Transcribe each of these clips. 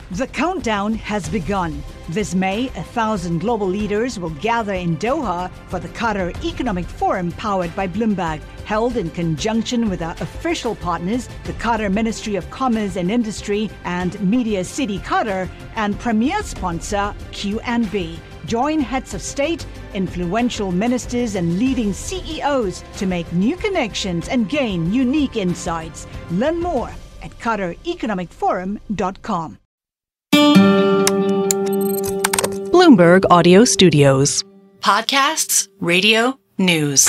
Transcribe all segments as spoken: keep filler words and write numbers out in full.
The countdown has begun. This May, a thousand global leaders will gather in Doha for the Qatar Economic Forum powered by Bloomberg, held in conjunction with our official partners, the Qatar Ministry of Commerce and Industry and Media City Qatar, and premier sponsor Q and B. Join heads of state, influential ministers, and leading C E Os to make new connections and gain unique insights. Learn more at qatar economic forum dot com. Bloomberg Audio Studios. Podcasts, radio, news.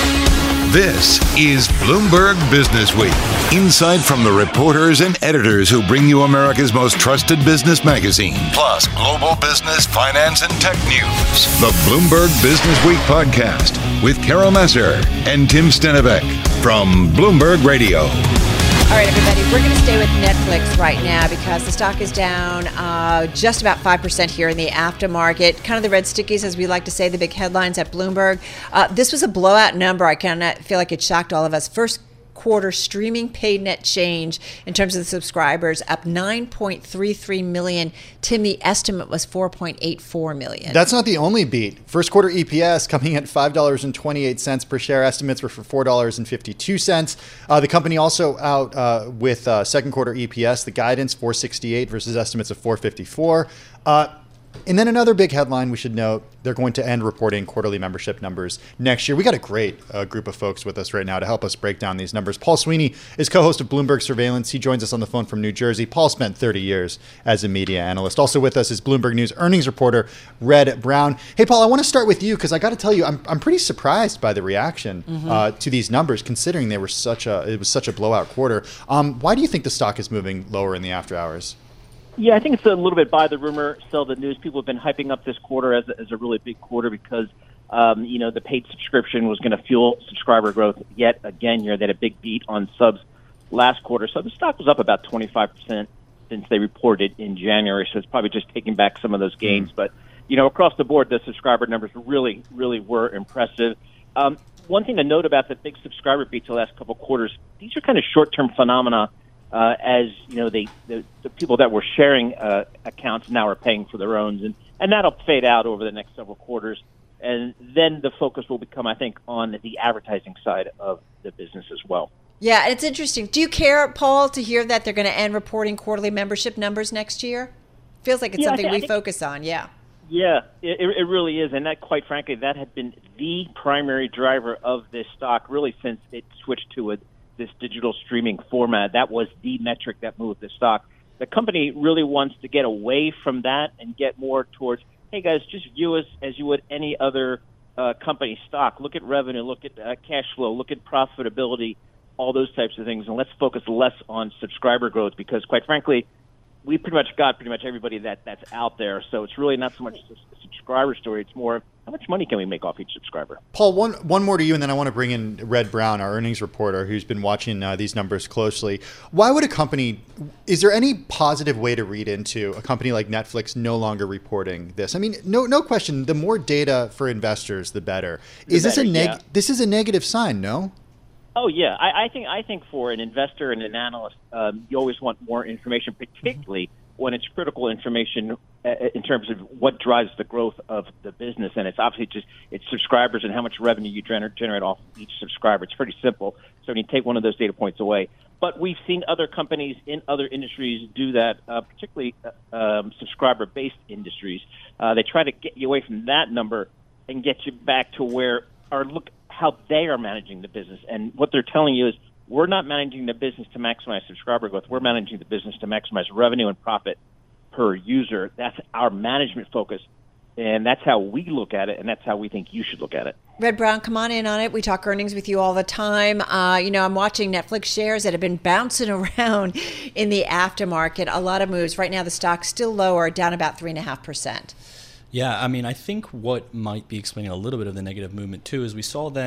This is Bloomberg Business Week. Insight from the reporters and editors who bring you America's most trusted business magazine, plus global business, finance, and tech news. The Bloomberg Business Week podcast with Carol Massar and Tim Stenivek from Bloomberg Radio. All right, everybody, we're going to stay with Netflix right now because the stock is down uh, just about five percent here in the aftermarket. Kind of the red stickies, as we like to say, the big headlines at Bloomberg. Uh, this was a blowout number. I kind of feel like it shocked all of us. First quarter streaming paid net change in terms of the subscribers up nine point three three million. Tim, the estimate was four point eight four million. That's not the only beat. First quarter E P S coming at five dollars and twenty-eight cents per share. Estimates were for four dollars and fifty-two cents. Uh, the company also out uh, with uh, second quarter E P S, the guidance four sixty-eight versus estimates of four fifty-four. Uh, And then another big headline we should note, they're going to end reporting quarterly membership numbers next year. We got a great uh, group of folks with us right now to help us break down these numbers. Paul Sweeney is co-host of Bloomberg Surveillance. He joins us on the phone from New Jersey. Paul spent thirty years as a media analyst. Also with us is Bloomberg News earnings reporter Red Brown. Hey, Paul, I want to start with you because I got to tell you, I'm I'm pretty surprised by the reaction mm-hmm. uh, to these numbers, considering they were such a it was such a blowout quarter. Um, why do you think the stock is moving lower in the after hours? Yeah, I think it's a little bit buy the rumor, sell the news. People have been hyping up this quarter as a, as a really big quarter because, um, you know, the paid subscription was going to fuel subscriber growth yet again here. They had a big beat on subs last quarter. So the stock was up about twenty-five percent since they reported in January. So it's probably just taking back some of those gains. Mm. But, you know, across the board, the subscriber numbers really, really were impressive. Um, one thing to note about the big subscriber beats the last couple of quarters, these are kind of short-term phenomena. Uh, as you know, they, the, the people that were sharing uh, accounts now are paying for their own, and, and that'll fade out over the next several quarters. And then the focus will become, I think, on the advertising side of the business as well. Yeah, it's interesting. Do you care, Paul, to hear that they're going to end reporting quarterly membership numbers next year? Feels like it's yeah, something I th- we I think, focus on, yeah. Yeah, it, it really is. And that, quite frankly, that had been the primary driver of this stock really since it switched to a this digital streaming format. That was the metric that moved the stock. The company really wants to get away from that and get more towards, hey guys, just view us as you would any other uh, company stock. Look at revenue, look at uh, cash flow, look at profitability, all those types of things, and let's focus less on subscriber growth because, quite frankly, we pretty much got pretty much everybody that, that's out there. So it's really not so much a subscriber story. It's more how much money can we make off each subscriber? Paul, one one more to you, and then I want to bring in Red Brown, our earnings reporter, who's been watching uh, these numbers closely. Why would a company, is there any positive way to read into a company like Netflix no longer reporting this? I mean, no no question, the more data for investors, the better. The is better, this a neg? Yeah. This is a negative sign, no? Oh yeah, I, I think I think for an investor and an analyst, um, you always want more information, particularly mm-hmm. when it's critical information uh, in terms of what drives the growth of the business. And it's obviously just it's subscribers and how much revenue you gener- generate off each subscriber. It's pretty simple. So when you take one of those data points away, but we've seen other companies in other industries do that, uh, particularly uh, um, subscriber-based industries. Uh, they try to get you away from that number and get you back to where or look. how they are managing the business. And what they're telling you is we're not managing the business to maximize subscriber growth. We're managing the business to maximize revenue and profit per user. That's our management focus. And that's how we look at it. And that's how we think you should look at it. Red Brown, come on in on it. We talk earnings with you all the time. Uh, you know, I'm watching Netflix shares that have been bouncing around in the aftermarket. A lot of moves. Right now, the stock's still lower, down about three and a half percent. Yeah, I mean, I think what might be explaining a little bit of the negative movement, too, is we saw them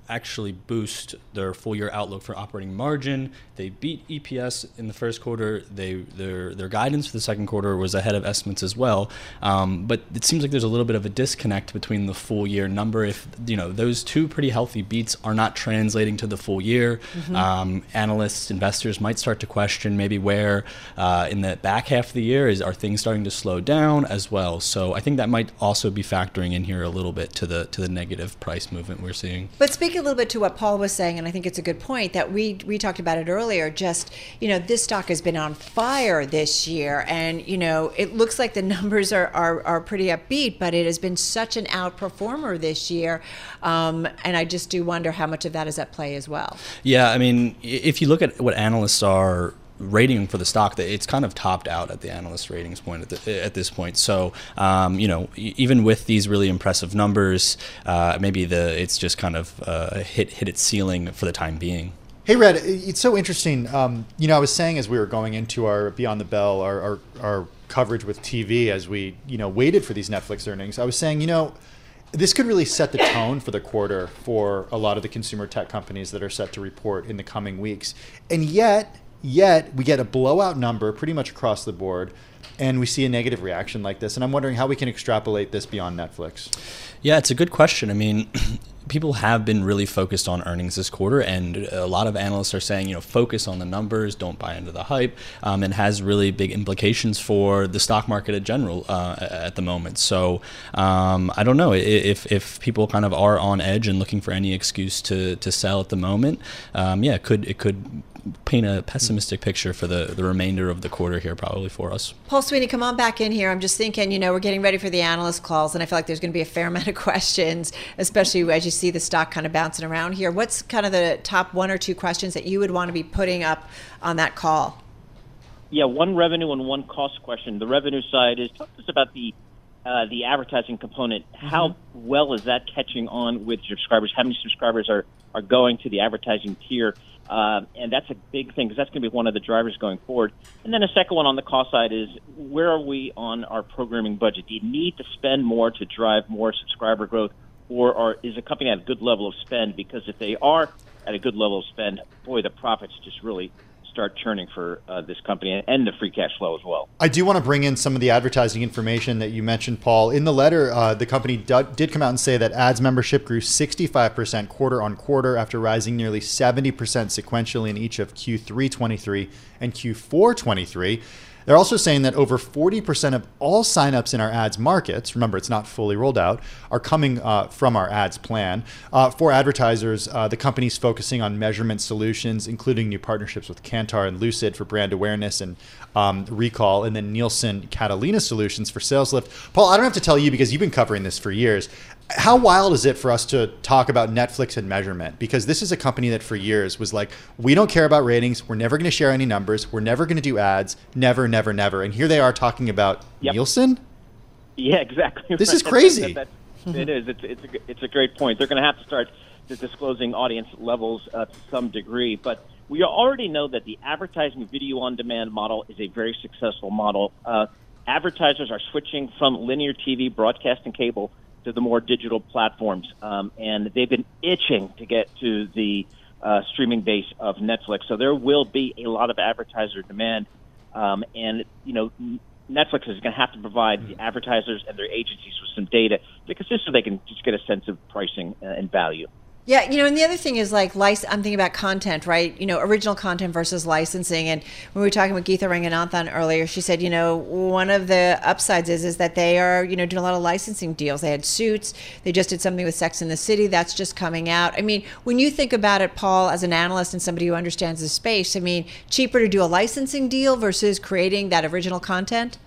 actually boost their full year outlook for operating margin. They beat E P S in the first quarter. They their their guidance for the second quarter was ahead of estimates as well. Um, but it seems like there's a little bit of a disconnect between the full year number. If you know those two pretty healthy beats are not translating to the full year, mm-hmm. um, analysts, investors might start to question maybe where uh, in the back half of the year is are things starting to slow down as well. So I think that might also be factoring in here a little bit to the to the negative price movement we're seeing. But speaking a little bit to what Paul was saying, and I think it's a good point that we we talked about it earlier, just, you know, this stock has been on fire this year, and, you know, it looks like the numbers are, are, are pretty upbeat, but it has been such an outperformer this year, um, and I just do wonder how much of that is at play as well. Yeah, I mean, if you look at what analysts are rating for the stock, that it's kind of topped out at the analyst ratings point at, the, at this point. So, um, you know, even with these really impressive numbers, uh, maybe the it's just kind of uh, hit hit its ceiling for the time being. Hey, Red, it's so interesting. Um, you know, I was saying as we were going into our Beyond the Bell, our, our our coverage with T V, as we you know waited for these Netflix earnings, I was saying, you know, this could really set the tone for the quarter for a lot of the consumer tech companies that are set to report in the coming weeks, and yet. Yet we get a blowout number pretty much across the board, and we see a negative reaction like this. And I'm wondering how we can extrapolate this beyond Netflix. Yeah, it's a good question. I mean, people have been really focused on earnings this quarter, and a lot of analysts are saying, you know, focus on the numbers, don't buy into the hype, um, and has really big implications for the stock market in general uh, at the moment. So um, I don't know if if people kind of are on edge and looking for any excuse to to sell at the moment. Um, yeah, it could it could. paint a pessimistic picture for the, the remainder of the quarter here probably for us. Paul Sweeney, come on back in here. I'm just thinking, you know, we're getting ready for the analyst calls, and I feel like there's going to be a fair amount of questions, especially as you see the stock kind of bouncing around here. What's kind of the top one or two questions that you would want to be putting up on that call? Yeah, one revenue and one cost question. The revenue side is, talk to us about the uh, the advertising component. Mm-hmm. How well is that catching on with subscribers? How many subscribers are, are going to the advertising tier? Uh, and that's a big thing because that's going to be one of the drivers going forward. And then a second one on the cost side is, where are we on our programming budget? Do you need to spend more to drive more subscriber growth, or are, is a company at a good level of spend? Because if they are at a good level of spend, boy, the profits just really start churning for uh, this company, and the free cash flow as well. I do want to bring in some of the advertising information that you mentioned, Paul. In the letter, uh, the company d- did come out and say that ads membership grew sixty-five percent quarter on quarter after rising nearly seventy percent sequentially in each of Q three twenty-three and Q four twenty-three. They're also saying that over forty percent of all signups in our ads markets, remember it's not fully rolled out, are coming uh, from our ads plan. Uh, for advertisers, uh, the company's focusing on measurement solutions, including new partnerships with Kantar and Lucid for brand awareness and um, recall, and then Nielsen Catalina Solutions for sales lift. Paul, I don't have to tell you because you've been covering this for years. How wild is it for us to talk about Netflix and measurement? Because this is a company that for years was like, we don't care about ratings. We're never going to share any numbers. We're never going to do ads. Never, never, never. And here they are talking about yep. Nielsen? Yeah, exactly. This is crazy. that, that, that, it is. It's, it's, a, it's a great point. They're going to have to start disclosing audience levels uh, to some degree. But we already know that the advertising video on demand model is a very successful model. Uh, advertisers are switching from linear T V, broadcast, and cable to the more digital platforms, um, and they've been itching to get to the uh, streaming base of Netflix. So there will be a lot of advertiser demand, um, and you know, Netflix is going to have to provide the advertisers and their agencies with some data because just so they can just get a sense of pricing and value. Yeah, you know, and the other thing is like, lic- I'm thinking about content, right? You know, original content versus licensing. And when we were talking with Geetha Ranganathan earlier, she said, you know, one of the upsides is is that they are, you know, doing a lot of licensing deals. They had Suits. They just did something with Sex and the City. That's just coming out. I mean, when you think about it, Paul, as an analyst and somebody who understands the space, I mean, cheaper to do a licensing deal versus creating that original content?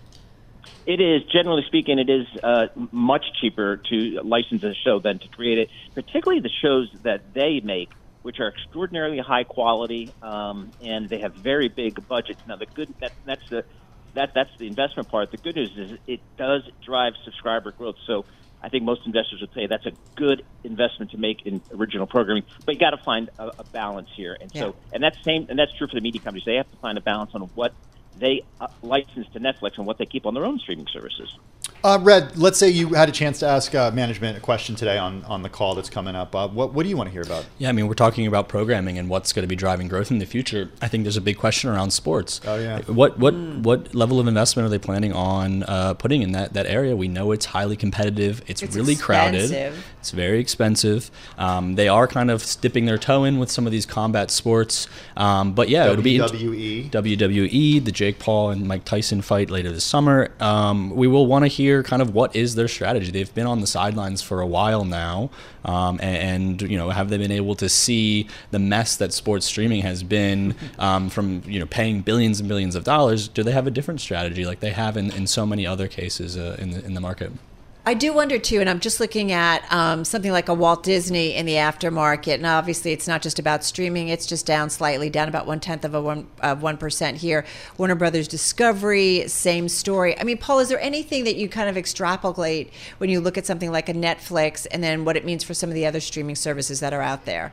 It is, generally speaking, it is uh, much cheaper to license a show than to create it, particularly the shows that they make, which are extraordinarily high quality, um, and they have very big budgets. Now, the good that, that's the that that's the investment part. The good news is it does drive subscriber growth. So I think most investors would say that's a good investment to make in original programming, but you got to find a, a balance here. And so, yeah. and that's same, and that's true for the media companies. They have to find a balance on what they uh, license to Netflix and what they keep on their own streaming services. Uh, Red, let's say you had a chance to ask uh, management a question today on, on the call that's coming up. Uh, what, what do you want to hear about? Yeah, I mean, we're talking about programming and what's going to be driving growth in the future. I think there's a big question around sports. Oh, yeah. What what mm. what level of investment are they planning on uh, putting in that, that area? We know it's highly competitive. It's, it's really expensive. crowded. It's very expensive. Um, they are kind of dipping their toe in with some of these combat sports. Um, but yeah, it'll be W W E. W W E, the Jake Paul and Mike Tyson fight later this summer. Um, we will want to hear kind of what is their strategy. They've been on the sidelines for a while now, um, and, and you know, have they been able to see the mess that sports streaming has been um, from you know paying billions and billions of dollars? Do they have a different strategy like they have in, in so many other cases uh, in the in the market? I do wonder too, and I'm just looking at um, something like a Walt Disney in the aftermarket, and obviously it's not just about streaming; it's just down slightly, down about one tenth of a one of one percent here. Warner Brothers Discovery, same story. I mean, Paul, is there anything that you kind of extrapolate when you look at something like a Netflix, and then what it means for some of the other streaming services that are out there?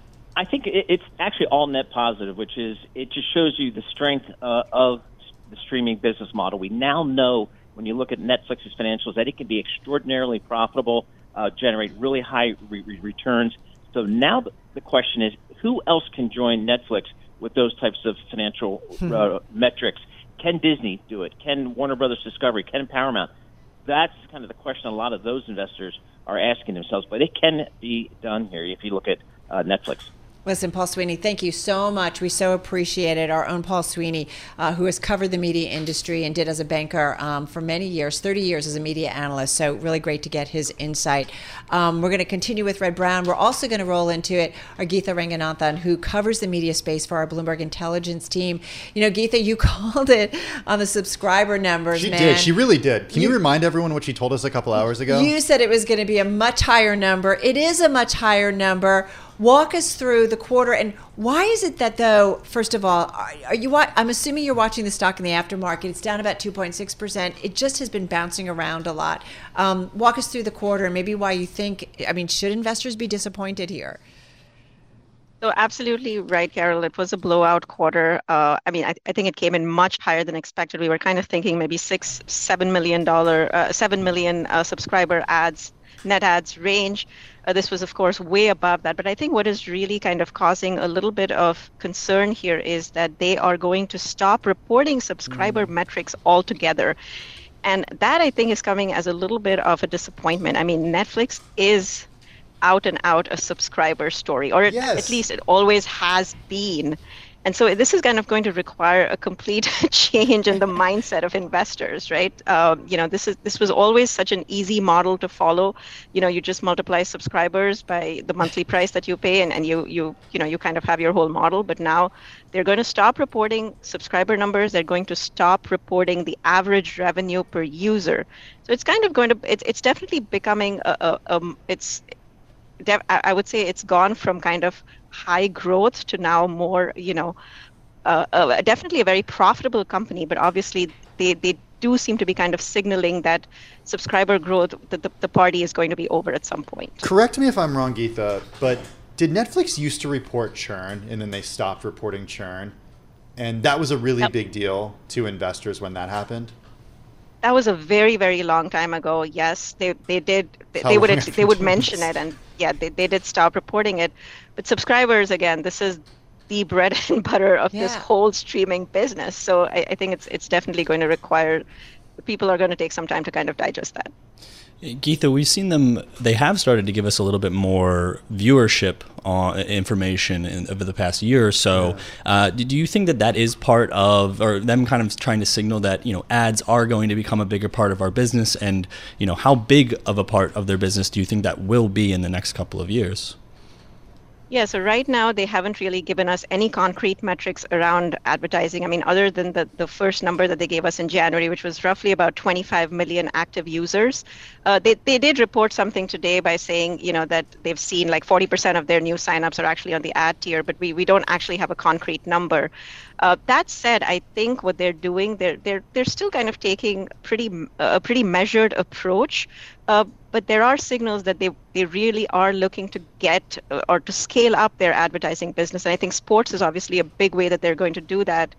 I think it's actually all net positive, which is it just shows you the strength uh, of the streaming business model. We now know, when you look at Netflix's financials, that it can be extraordinarily profitable, uh, generate really high re- re- returns. So now the question is, who else can join Netflix with those types of financial uh, metrics? Can Disney do it? Can Warner Brothers Discovery? Can Paramount? That's kind of the question a lot of those investors are asking themselves. But it can be done here if you look at uh, Netflix. Listen, Paul Sweeney, thank you so much. We so appreciate it. Our own Paul Sweeney, uh, who has covered the media industry and did as a banker um, for many years, thirty years as a media analyst. So really great to get his insight. Um, we're going to continue with Red Brown. We're also going to roll into it our Geetha Ranganathan, who covers the media space for our Bloomberg Intelligence team. You know, Geetha, you called it on the subscriber numbers, she man. She did. She really did. Can you, you remind everyone what she told us a couple hours ago? You said it was going to be a much higher number. It is a much higher number. Walk us through the quarter, and why is it that, though, first of all, are, are you? I'm assuming you're watching the stock in the aftermarket. It's down about two point six percent. It just has been bouncing around a lot. Um, walk us through the quarter and maybe why you think, I mean, should investors be disappointed here? So absolutely right, Carol. It was a blowout quarter. Uh, I mean, I, I think it came in much higher than expected. We were kind of thinking maybe six, seven million dollar, uh, seven million uh, subscriber ads, net ads range. Uh, this was, of course, way above that. But I think what is really kind of causing a little bit of concern here is that they are going to stop reporting subscriber mm. metrics altogether. And that, I think, is coming as a little bit of a disappointment. I mean, Netflix is out and out a subscriber story, or yes. at least it always has been. And so this is kind of going to require a complete change in the mindset of investors, right? Um, you know, this is this was always such an easy model to follow. You know, you just multiply subscribers by the monthly price that you pay, and, and you you you know you kind of have your whole model. But now they're going to stop reporting subscriber numbers. They're going to stop reporting the average revenue per user. So it's kind of going to it's it's definitely becoming a, a um it's. I would say it's gone from kind of high growth to now more, you know, uh, uh, definitely a very profitable company, but obviously they, they do seem to be kind of signaling that subscriber growth, that the, the party is going to be over at some point. Correct me if I'm wrong, Geetha, but did Netflix used to report churn and then they stopped reporting churn? And that was a really yep. big deal to investors when that happened? That was a very, very long time ago. Yes, they they did. They, they would they would mention it, and yeah, they, they did stop reporting it. But subscribers, again, this is the bread and butter of yeah. this whole streaming business. So I, I think it's it's definitely going to require, people are going to take some time to kind of digest that. Geetha, we've seen them, they have started to give us a little bit more viewership uh, information in, over the past year or so. Yeah. Uh, do you think that that is part of, or them kind of trying to signal that, you know, ads are going to become a bigger part of our business? And, you know, how big of a part of their business do you think that will be in the next couple of years? Yeah, so right now they haven't really given us any concrete metrics around advertising. I mean, other than the, the first number that they gave us in January, which was roughly about twenty-five million active users. Uh, they, they did report something today by saying, you know, that they've seen like forty percent of their new signups are actually on the ad tier, but we, we don't actually have a concrete number. Uh, that said, I think what they're doing, they're they're they're still kind of taking pretty a pretty measured approach. Uh, but there are signals that they, they really are looking to get uh, or to scale up their advertising business. And I think sports is obviously a big way that they're going to do that.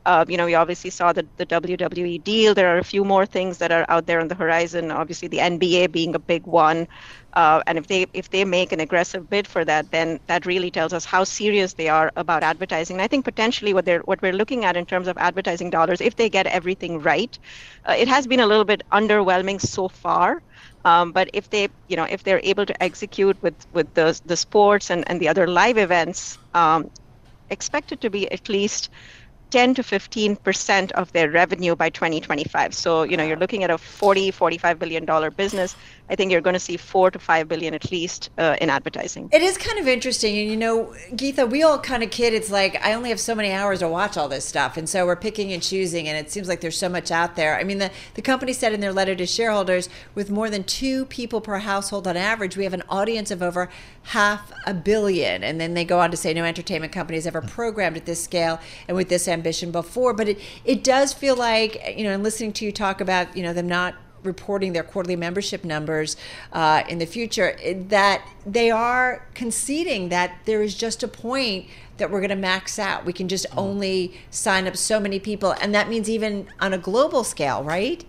Uh, you know, we obviously saw the, the W W E deal. There are a few more things that are out there on the horizon. Obviously, the N B A being a big one. Uh, and if they if they make an aggressive bid for that, then that really tells us how serious they are about advertising. And I think potentially what they're what we're looking at in terms of advertising dollars, if they get everything right, uh, it has been a little bit underwhelming so far. Um, but if they, you know, if they're able to execute with with the the sports and, and the other live events, um, expect it to be at least ten to fifteen percent of their revenue by twenty twenty-five. So, you know, you're looking at a forty, forty-five billion dollar business. I think you're going to see four to five billion at least uh, in advertising. It is kind of interesting. And, you know, Geetha, we all kind of kid, it's like, I only have so many hours to watch all this stuff. And so we're picking and choosing, and it seems like there's so much out there. I mean, the, the company said in their letter to shareholders, with more than two people per household on average, we have an audience of over half a billion. And then they go on to say no entertainment company has ever programmed at this scale and with this ambition before. But it, it does feel like, you know, and listening to you talk about, you know, them not reporting their quarterly membership numbers uh, in the future, that they are conceding that there is just a point that we're going to max out. We can just only sign up so many people. And that means even on a global scale, right?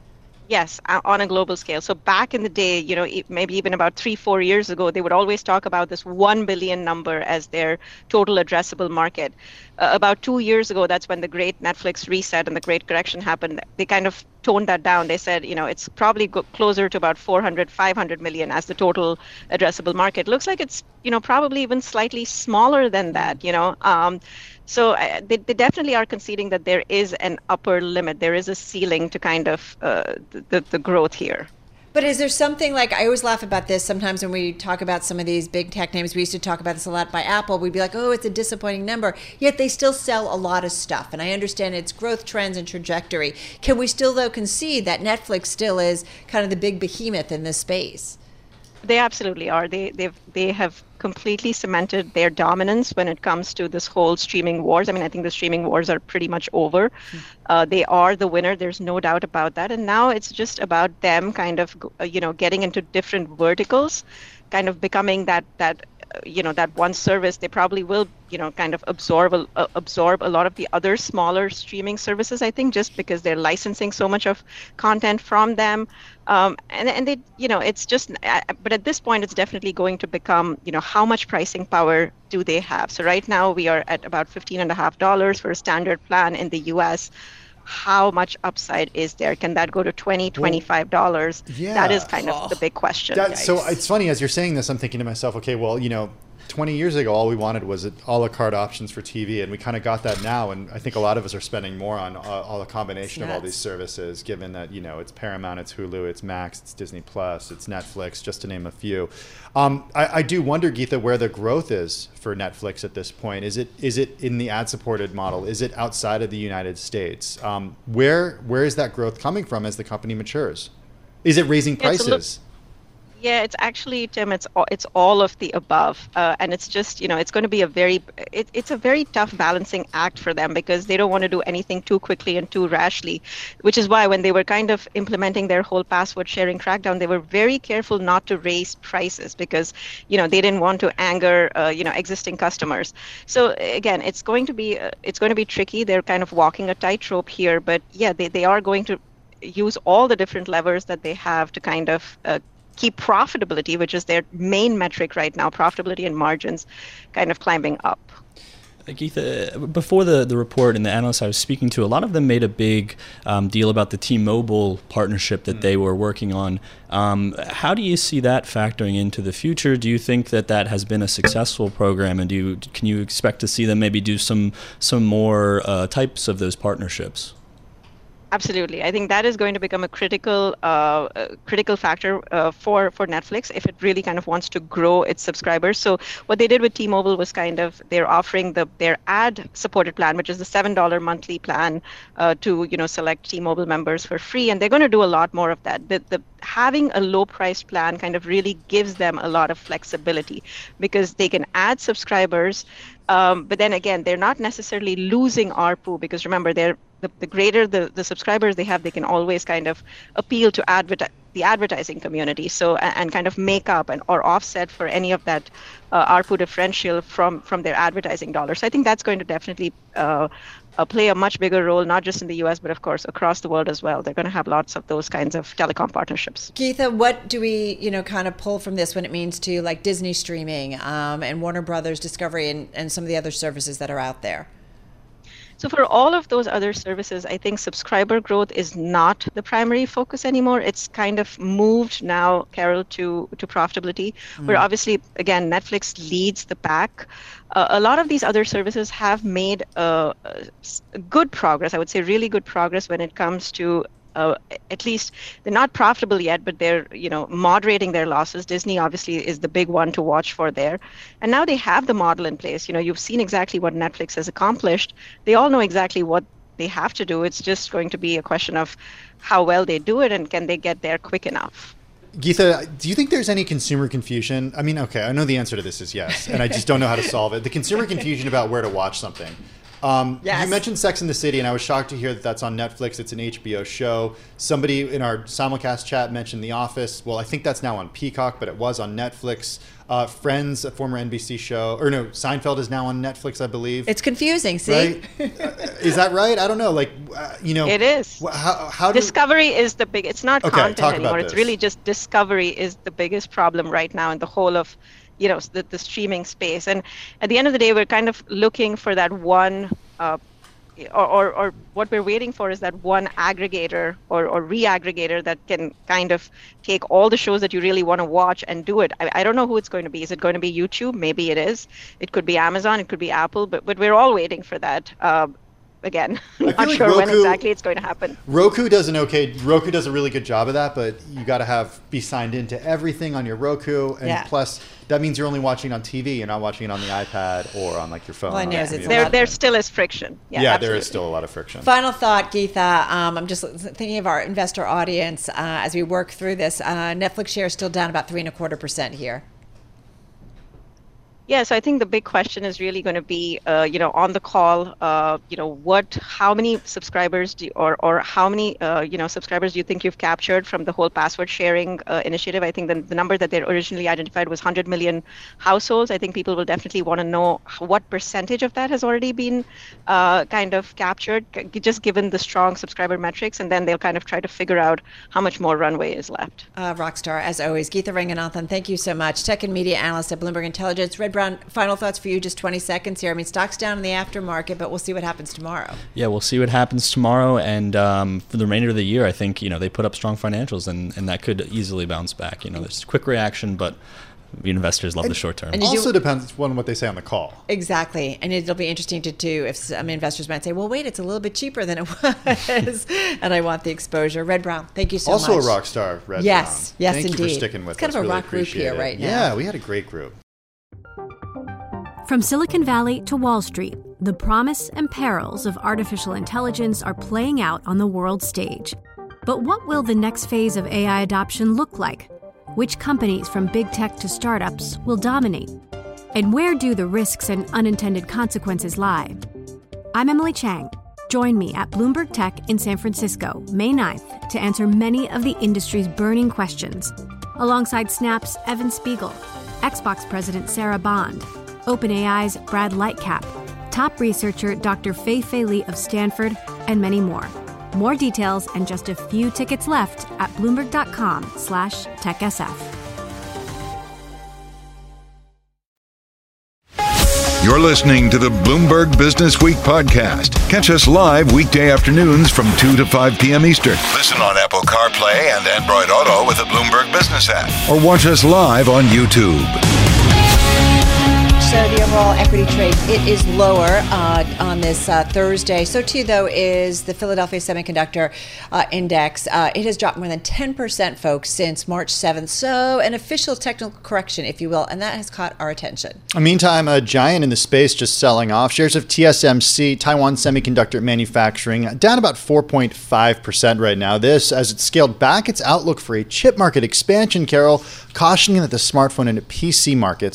Yes, on a global scale. So back in the day, you know, maybe even about three, four years ago, they would always talk about this one billion number as their total addressable market. Uh, about two years ago, that's when the great Netflix reset and the great correction happened. They kind of toned that down. They said, you know, it's probably go closer to about four hundred, five hundred million as the total addressable market. Looks like it's, you know, probably even slightly smaller than that, you know. Um, So uh, they, they definitely are conceding that there is an upper limit. There is a ceiling to kind of uh, the, the growth here. But is there something like, I always laugh about this sometimes when we talk about some of these big tech names. We used to talk about this a lot by Apple. We'd be like, oh, it's a disappointing number. Yet they still sell a lot of stuff. And I understand its growth trends and trajectory. Can we still, though, concede that Netflix still is kind of the big behemoth in this space? They absolutely are. They they've they have completely cemented their dominance when it comes to this whole streaming wars. I mean, I think the streaming wars are pretty much over. Mm. Uh, they are the winner. There's no doubt about that. And now it's just about them kind of, uh, you know, getting into different verticals, kind of becoming that that uh, you know, that one service. They probably will, you know, kind of absorb a, uh, absorb a lot of the other smaller streaming services, I think, just because they're licensing so much of content from them. Um, and, and they, you know, it's just, uh, but at this point, it's definitely going to become, you know, how much pricing power do they have? So right now we are at about fifteen and a half dollars for a standard plan in the U S. How much upside is there? Can that go to twenty, twenty-five dollars? Yeah. That is kind of the big question. That, so it's funny, as you're saying this, I'm thinking to myself, okay, well, you know, twenty years ago, all we wanted was a la carte options for T V, and we kind of got that now. And I think a lot of us are spending more on all, all the combination of all these services, given that, you know, it's Paramount, it's Hulu, it's Max, it's Disney Plus, it's Netflix, just to name a few. Um, I, I do wonder, Geetha, where the growth is for Netflix at this point. Is it is it in the ad-supported model? Is it outside of the United States? Um, where where is that growth coming from as the company matures? Is it raising prices? Yeah, it's actually, Tim, it's all, it's all of the above. Uh, and it's just, you know, it's going to be a very, it, it's a very tough balancing act for them because they don't want to do anything too quickly and too rashly, which is why when they were kind of implementing their whole password sharing crackdown, they were very careful not to raise prices because, you know, they didn't want to anger, uh, you know, existing customers. So again, it's going to be, uh, it's going to be tricky. They're kind of walking a tightrope here, but yeah, they, they are going to use all the different levers that they have to kind of uh, keep profitability, which is their main metric right now, profitability and margins kind of climbing up. Geetha, before the, the report and the analysts I was speaking to, a lot of them made a big um, deal about the T-Mobile partnership that mm. they were working on. Um, how do you see that factoring into the future? Do you think that that has been a successful program, and do you, can you expect to see them maybe do some, some more uh, types of those partnerships? Absolutely. I think that is going to become a critical uh, a critical factor uh, for, for Netflix if it really kind of wants to grow its subscribers. So what they did with T-Mobile was kind of, they're offering the their ad-supported plan, which is the seven dollar monthly plan uh, to, you know, select T-Mobile members for free. And they're going to do a lot more of that. The, the having a low-priced plan kind of really gives them a lot of flexibility because they can add subscribers. Um, but then again, they're not necessarily losing A R P U because remember, they're The, the greater the, the subscribers they have, they can always kind of appeal to adverti- the advertising community. So and, and kind of make up and or offset for any of that uh, A R P U differential from from their advertising dollars. So I think that's going to definitely uh, uh, play a much bigger role, not just in the U S, but of course across the world as well. They're going to have lots of those kinds of telecom partnerships. Geetha, what do we, you know, kind of pull from this when it means to like Disney streaming um, and Warner Brothers Discovery and, and some of the other services that are out there? So for all of those other services, I think subscriber growth is not the primary focus anymore. It's kind of moved now, Carol, to, to profitability, mm. where obviously, again, Netflix leads the pack. Uh, a lot of these other services have made uh, good progress, I would say really good progress when it comes to Uh, at least they're not profitable yet, but they're, you know, moderating their losses. Disney obviously is the big one to watch for there. And now they have the model in place. You know, you've seen exactly what Netflix has accomplished. They all know exactly what they have to do. It's just going to be a question of how well they do it and can they get there quick enough. Geetha, do you think there's any consumer confusion? I mean, okay, I know the answer to this is yes, and I just don't know how to solve it. The consumer confusion about where to watch something. Um, yes. You mentioned Sex and the City, and I was shocked to hear that that's on Netflix. It's an H B O show. Somebody in our simulcast chat mentioned The Office. Well, I think that's now on Peacock, but it was on Netflix. Uh, Friends, a former N B C show, or no, Seinfeld is now on Netflix, I believe. It's confusing, see? Right? uh, is that right? I don't know. Like, uh, you know, it is. How, how do... Discovery is the big. It's not okay, content anymore. It's really just discovery is the biggest problem right now in the whole of, you know, the, the streaming space. And at the end of the day, we're kind of looking for that one. Uh, Or, or, or what we're waiting for is that one aggregator or, or re-aggregator that can kind of take all the shows that you really want to watch and do it. I, I don't know who it's going to be. Is it going to be YouTube? Maybe it is. It could be Amazon. It could be Apple. But but we're all waiting for that. Uh, again, not like sure Roku, when exactly it's going to happen. Roku does an okay. Roku does a really good job of that, but you got to have be signed into everything on your Roku, and yeah. plus that means you're only watching on T V. You're not watching it on the iPad or on like your phone. Well, I know yeah. it's there. There still is friction. Yeah, yeah absolutely. there is still a lot of friction. Final thought, Geetha. Um, I'm just thinking of our investor audience uh, as we work through this. Uh, Netflix share is still down about three and a quarter percent here. Yeah, so I think the big question is really going to be, uh, you know, on the call, uh, you know, what, how many subscribers do you, or or how many, uh, you know, subscribers do you think you've captured from the whole password sharing uh, initiative? I think the, the number that they originally identified was one hundred million households. I think people will definitely want to know what percentage of that has already been uh, kind of captured, just given the strong subscriber metrics, and then they'll kind of try to figure out how much more runway is left. Uh, Rockstar, as always, Geetha Ranganathan, thank you so much. Tech and media analyst at Bloomberg Intelligence. Red Brown, final thoughts for you, just twenty seconds here. I mean, stock's down in the aftermarket, but we'll see what happens tomorrow. Yeah, we'll see what happens tomorrow. And um, for the remainder of the year, I think, you know, they put up strong financials, and, and that could easily bounce back. You know, there's quick reaction, but investors love and, the short term. It also do, depends on what they say on the call. Exactly. And it'll be interesting to do if some investors might say, well, wait, it's a little bit cheaper than it was. And I want the exposure. Red Brown, thank you so also much. Also a rock star, Red yes, Brown. Yes, yes, thank indeed. Thank you for sticking with it's us. It's kind of a really rock group here it. right now. Yeah, we had a great group. From Silicon Valley to Wall Street, the promise and perils of artificial intelligence are playing out on the world stage. But what will the next phase of A I adoption look like? Which companies from big tech to startups will dominate? And where do the risks and unintended consequences lie? I'm Emily Chang. Join me at Bloomberg Tech in San Francisco, May ninth, to answer many of the industry's burning questions, alongside Snap's Evan Spiegel, Xbox President Sarah Bond, OpenAI's Brad Lightcap, top researcher Doctor Fei-Fei Li of Stanford, and many more. More details and just a few tickets left at Bloomberg.com slash TechSF. You're listening to the Bloomberg Business Week podcast. Catch us live weekday afternoons from two to five p.m. Eastern. Listen on Apple CarPlay and Android Auto with the Bloomberg Business app. Or watch us live on YouTube. So the overall equity trade, it is lower uh, on this uh, Thursday. So too, though, is the Philadelphia Semiconductor uh, Index. Uh, it has dropped more than ten percent, folks, since March seventh. So an official technical correction, if you will, and that has caught our attention. Meantime, a giant in the space just selling off. Shares of T S M C, Taiwan Semiconductor Manufacturing, down about four point five percent right now. This, as it scaled back its outlook for a chip market expansion, Carol, cautioning that the smartphone and P C markets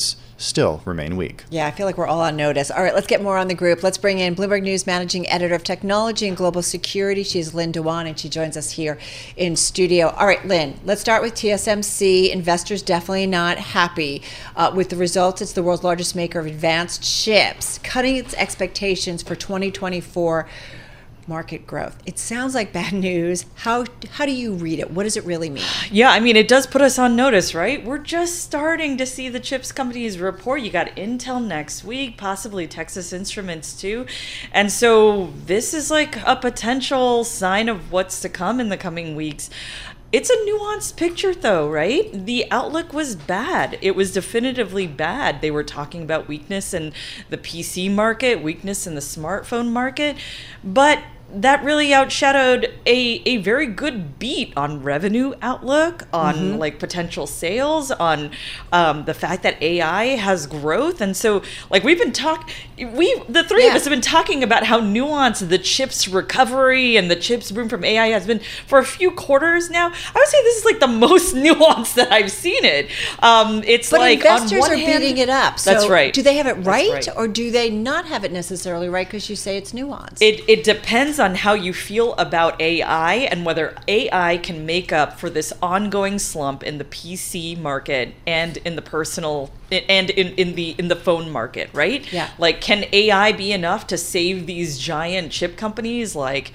still remain weak. Yeah, I feel like we're all on notice. All right, let's get more on the group. Let's bring in Bloomberg News Managing Editor of Technology and Global Security. She's Lynn Dewan, and she joins us here in studio. All right, Lynn, let's start with T S M C. Investors definitely not happy uh, with the results. It's the world's largest maker of advanced chips, cutting its expectations for twenty twenty-four market growth. It sounds like bad news. How how do you read it? What does it really mean? Yeah, I mean, it does put us on notice, right? We're just starting to see the chips companies report. You got Intel next week, possibly Texas Instruments too. And so this is like a potential sign of what's to come in the coming weeks. It's a nuanced picture, though, right? The outlook was bad. It was definitively bad. They were talking about weakness in the P C market, weakness in the smartphone market, but that really outshadowed a, a very good beat on revenue outlook, on mm-hmm. like potential sales, on um, the fact that A I has growth. And so like we've been talking, we the three yeah. of us have been talking about how nuanced the chips recovery and the chips boom from A I has been for a few quarters now. I would say this is like the most nuanced that I've seen it. Um, it's but like investors on one are hand, beating it up. So that's right. Do they have it right, right or do they not have it necessarily right because you say it's nuanced? It it depends on how you feel about A I and whether A I can make up for this ongoing slump in the P C market and in the personal and in, in the in the phone market, right? Yeah. Like, can A I be enough to save these giant chip companies like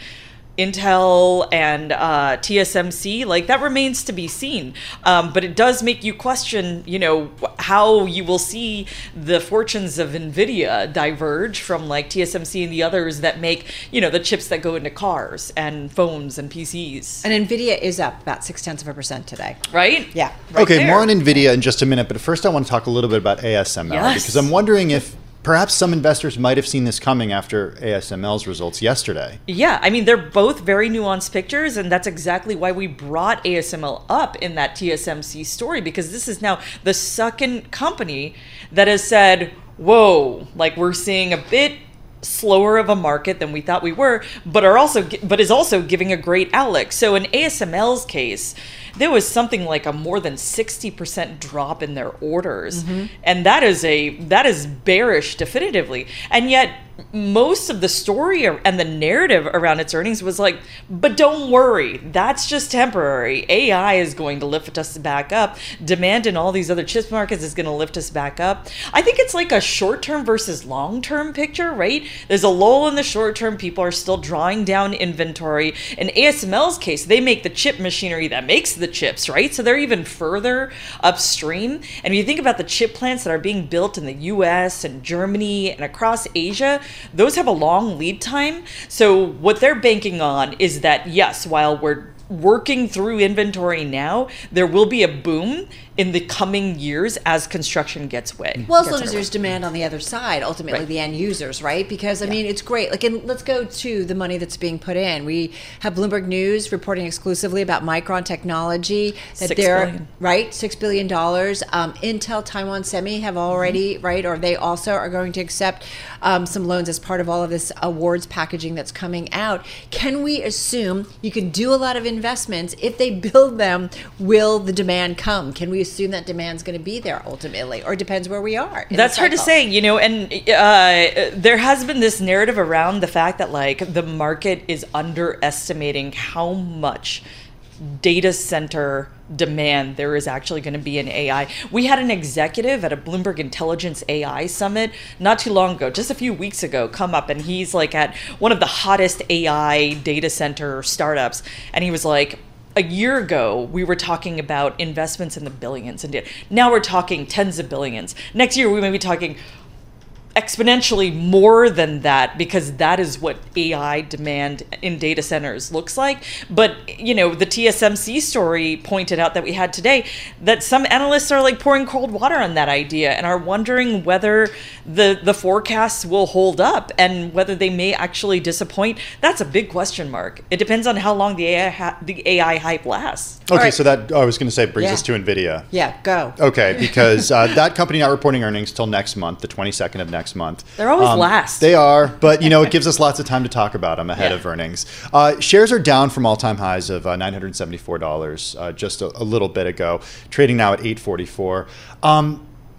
Intel and uh, T S M C? Like, that remains to be seen. Um, but it does make you question, you know, how you will see the fortunes of NVIDIA diverge from like T S M C and the others that make, you know, the chips that go into cars and phones and P Cs. And NVIDIA is up about six tenths of a percent today. Right? Yeah. Right okay, there. more on NVIDIA in just a minute. But first I want to talk a little bit about A S M L. Yes. Because I'm wondering if perhaps some investors might have seen this coming after A S M L's results yesterday. Yeah, I mean, they're both very nuanced pictures, and that's exactly why we brought A S M L up in that T S M C story, because this is now the second company that has said, whoa, like we're seeing a bit slower of a market than we thought we were, but are also but is also giving a great outlook. So in A S M L's case, there was something like a more than sixty percent drop in their orders. Mm-hmm. And that is a that is bearish definitively. And yet most of the story and the narrative around its earnings was like, but don't worry, that's just temporary. A I is going to lift us back up. Demand in all these other chips markets is going to lift us back up. I think it's like a short-term versus long-term picture, right? There's a lull in the short term. People are still drawing down inventory. In A S M L's case, they make the chip machinery that makes the chips, right? So they're even further upstream. And when you think about the chip plants that are being built in the U S and Germany and across Asia, those have a long lead time. So what they're banking on is that, yes, while we're working through inventory now, there will be a boom in the coming years as construction gets wet. Well, as long as there's demand on the other side, ultimately right. the end users, right? Because, I yeah. mean, it's great. Like, and let's go to the money that's being put in. We have Bloomberg News reporting exclusively about Micron Technology. That Six they're, billion. Right, six billion dollars. Um, Intel, Taiwan Semi have already, mm-hmm. right, or they also are going to accept um, some loans as part of all of this awards packaging that's coming out. Can we assume you can do a lot of investments? If they build them, will the demand come? Can we assume that demand's going to be there ultimately, or it depends where we are? That's hard to say, you know, and uh, there has been this narrative around the fact that like the market is underestimating how much data center demand there is actually going to be in A I. We had an executive at a Bloomberg Intelligence A I summit not too long ago, just a few weeks ago, come up, and he's like at one of the hottest A I data center startups, and he was like, a year ago, we were talking about investments in the billions, and now we're talking tens of billions. Next year, we may be talking exponentially more than that, because that is what A I demand in data centers looks like. But, you know, the T S M C story pointed out that we had today that some analysts are like pouring cold water on that idea and are wondering whether the, the forecasts will hold up and whether they may actually disappoint. That's a big question mark. It depends on how long the A I, ha- the A I hype lasts. Okay, right. so that I was going to say brings Yeah. us to NVIDIA. Yeah, go. Okay, because uh, that company not reporting earnings till next month, the twenty-second of next month. They're always Um, last. They are, but you know, it gives us lots of time to talk about them ahead Yeah. of earnings. Uh, shares are down from all-time highs of uh, nine hundred seventy-four dollars uh, just a, a little bit ago, trading now at eight forty-four. Um,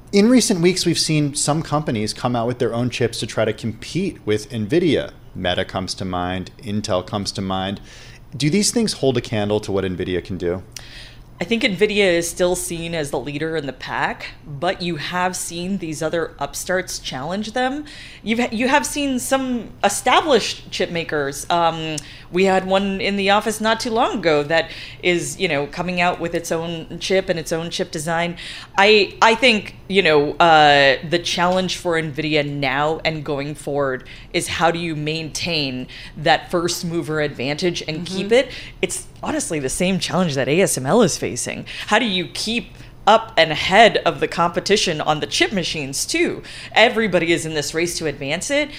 In recent weeks, we've seen some companies come out with their own chips to try to compete with NVIDIA. Meta comes to mind, Intel comes to mind. Do these things hold a candle to what NVIDIA can do? I think NVIDIA is still seen as the leader in the pack, but you have seen these other upstarts challenge them. You've you have seen some established chip makers. Um, we had one in the office not too long ago that is, you know, coming out with its own chip and its own chip design. I I think, you know, uh, the challenge for NVIDIA now and going forward is how do you maintain that first mover advantage and mm-hmm. keep it? It's honestly the same challenge that A S M L is facing. How do you keep up and ahead of the competition on the chip machines too? Everybody is in this race to advance it.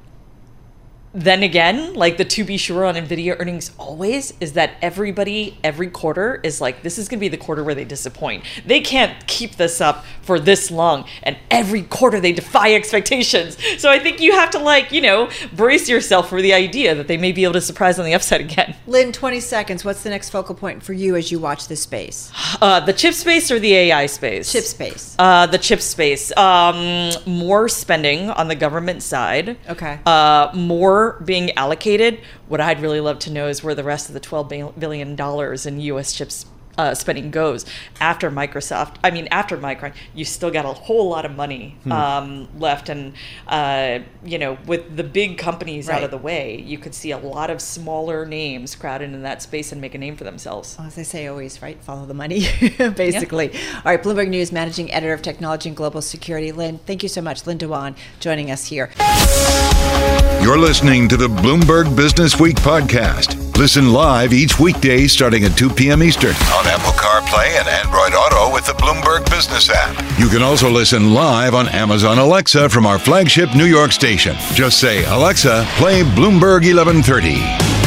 Then again, like the to be sure on NVIDIA earnings always is that everybody every quarter is like, this is going to be the quarter where they disappoint. They can't keep this up for this long, and every quarter they defy expectations. So I think you have to, like, you know, brace yourself for the idea that they may be able to surprise on the upside again. Lynn, twenty seconds. What's the next focal point for you as you watch this space? Uh, the chip space or the A I space? Chip space. Uh, the chip space. Um, more spending on the government side. Okay. Uh, more being allocated. What I'd really love to know is where the rest of the twelve billion dollars in U S chips uh, spending goes after Microsoft. I mean, after Micron, you still got a whole lot of money Hmm. um, left. And, uh, you know, with the big companies out Right. of the way, you could see a lot of smaller names crowded in that space and make a name for themselves. Well, as I say always, right? Follow the money, basically. All right, Bloomberg News Managing Editor of Technology and Global Security, Lynn. Thank you so much. Lynn Dewan joining us here. You're listening to the Bloomberg Business Week podcast. Listen live each weekday starting at two p.m. Eastern on Apple CarPlay and Android Auto with the Bloomberg Business app. You can also listen live on Amazon Alexa from our flagship New York station. Just say, Alexa, play Bloomberg eleven thirty.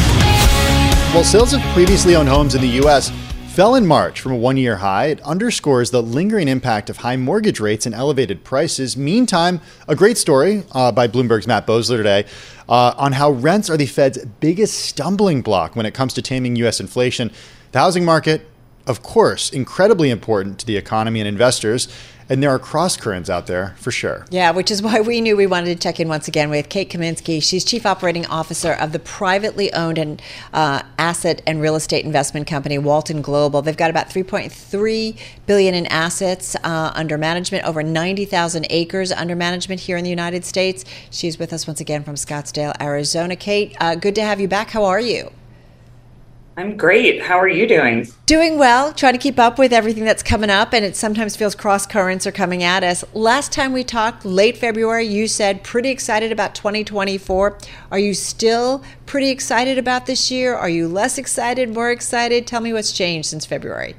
While sales of previously owned homes in the U S fell in March from a one-year high, it underscores the lingering impact of high mortgage rates and elevated prices. Meantime, a great story uh, by Bloomberg's Matt Boesler today uh, on how rents are the Fed's biggest stumbling block when it comes to taming U S inflation. The housing market, of course, incredibly important to the economy and investors. And there are cross currents out there for sure. Yeah, which is why we knew we wanted to check in once again with Kate Kaminsky. She's Chief Operating Officer of the privately owned and uh, asset and real estate investment company, Walton Global. They've got about three point three billion dollars in assets uh, under management, over ninety thousand acres under management here in the United States. She's with us once again from Scottsdale, Arizona. Kate, uh, good to have you back. How are you? I'm great. How are you doing? Doing well, trying to keep up with everything that's coming up, and it sometimes feels cross currents are coming at us. Last time we talked, late February, you said pretty excited about twenty twenty-four. Are you still pretty excited about this year? Are you less excited, more excited? Tell me what's changed since February.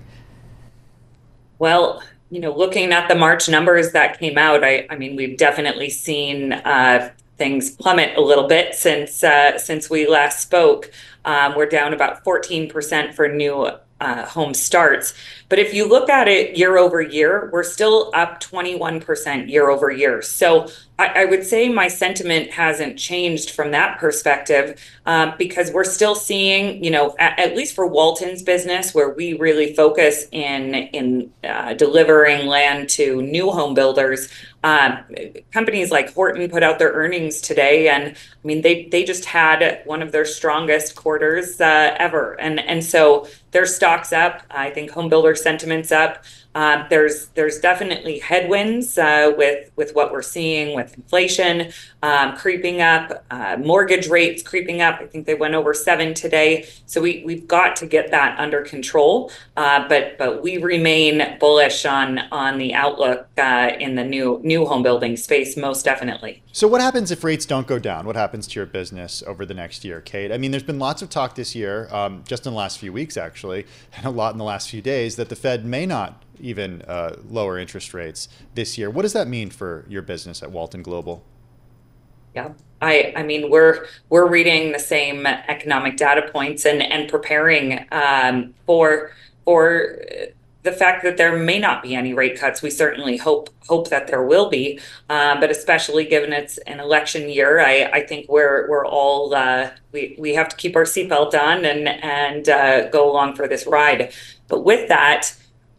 Well, you know, looking at the March numbers that came out, I, I mean, we've definitely seen uh, things plummet a little bit since uh, since we last spoke. Um, we're down about fourteen percent for new uh, home starts. But if you look at it year over year, we're still up twenty-one percent year over year. So I, I would say my sentiment hasn't changed from that perspective um, because we're still seeing, you know, at, at least for Walton's business, where we really focus in, in uh, delivering land to new home builders. Uh, companies like Horton put out their earnings today, and I mean they they just had one of their strongest quarters uh, ever, and and so their stock's up. I think home builder sentiment's up. Uh, there's there's definitely headwinds uh, with with what we're seeing with inflation um, creeping up, uh, mortgage rates creeping up. I think they went over seven today. So we we've got to get that under control. Uh, but but we remain bullish on on the outlook uh, in the new new home building space, most definitely. So what happens if rates don't go down? What happens to your business over the next year, Kate? I mean, there's been lots of talk this year, um, just in the last few weeks, actually, and a lot in the last few days, that the Fed may not even uh, lower interest rates this year. What does that mean for your business at Walton Global? Yeah, I, I mean, we're we're reading the same economic data points and and preparing um, for for the fact that there may not be any rate cuts. We certainly hope hope that there will be, uh, but especially given it's an election year, I, I think we're we're all uh, we we have to keep our seatbelt on and and uh, go along for this ride. But with that,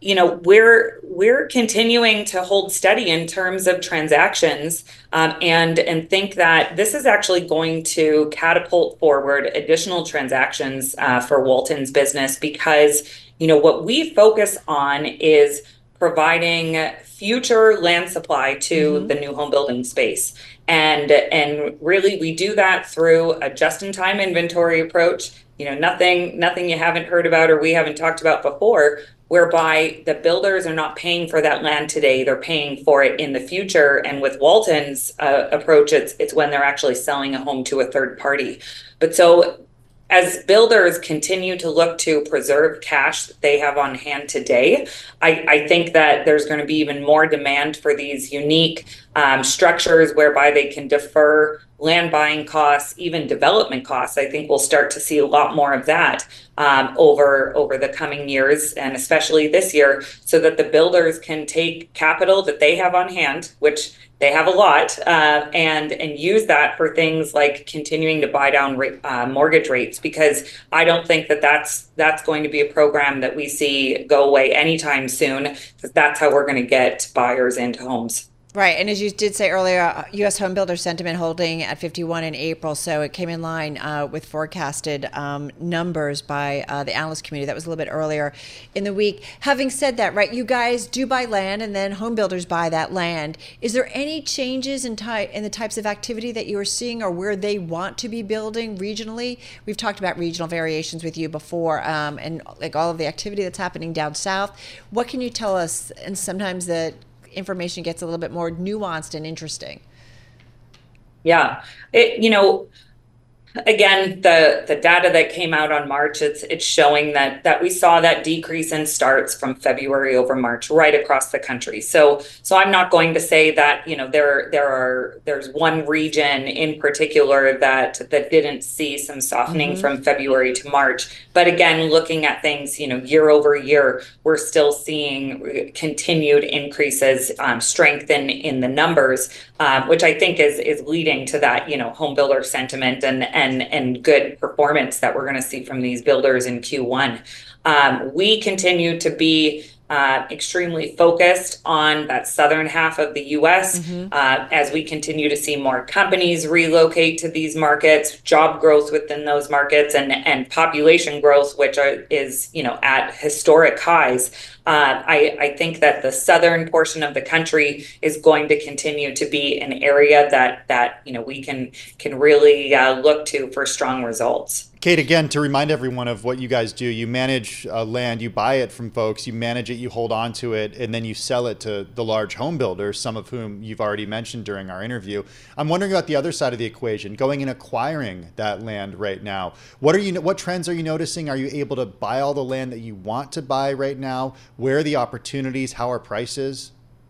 you know, we're we're continuing to hold steady in terms of transactions, um, and and think that this is actually going to catapult forward additional transactions uh, for Walton's business, because, you know, what we focus on is providing future land supply to mm-hmm. the new home building space. And and really we do that through a just-in-time inventory approach, you know, nothing nothing you haven't heard about or we haven't talked about before, whereby the builders are not paying for that land today, they're paying for it in the future. And with Walton's uh, approach, it's it's when they're actually selling a home to a third party. But so as builders continue to look to preserve cash that they have on hand today, I, I think that there's going to be even more demand for these unique um, structures whereby they can defer land buying costs, even development costs. I think we'll start to see a lot more of that um, over, over the coming years, and especially this year, so that the builders can take capital that they have on hand, which they have a lot, uh, and and use that for things like continuing to buy down uh, mortgage rates, because I don't think that that's that's going to be a program that we see go away anytime soon, because that's how we're going to get buyers into homes. Right. And as you did say earlier, U S home builder sentiment holding at fifty-one in April. So it came in line uh, with forecasted um, numbers by uh, the analyst community. That was a little bit earlier in the week. Having said that, right, you guys do buy land and then home builders buy that land. Is there any changes in, ty- in the types of activity that you are seeing or where they want to be building regionally? We've talked about regional variations with you before um, and like all of the activity that's happening down south. What can you tell us? And sometimes that information gets a little bit more nuanced and interesting. Yeah, it, you know, again, the the data that came out on March, it's it's showing that that we saw that decrease in starts from February over March right across the country. So so I'm not going to say that, you know, there there are there's one region in particular that that didn't see some softening mm-hmm. from February to March. But again, looking at things, you know, year over year, we're still seeing continued increases, um, strength in in the numbers, um, which I think is is leading to that, you know, home builder sentiment and and And, and good performance that we're going to see from these builders in Q one. Um, we continue to be uh, extremely focused on that southern half of the U S mm-hmm. uh, as we continue to see more companies relocate to these markets, job growth within those markets, and, and population growth, which are, is, you know, at historic highs. Uh, I, I think that the southern portion of the country is going to continue to be an area that that you know we can can really uh, look to for strong results. Kate, again, to remind everyone of what you guys do, you manage uh, land, you buy it from folks, you manage it, you hold on to it, and then you sell it to the large home builders, some of whom you've already mentioned during our interview. I'm wondering about the other side of the equation, going and acquiring that land right now. What are you? What trends are you noticing? Are you able to buy all the land that you want to buy right now? Where are the opportunities? How are prices?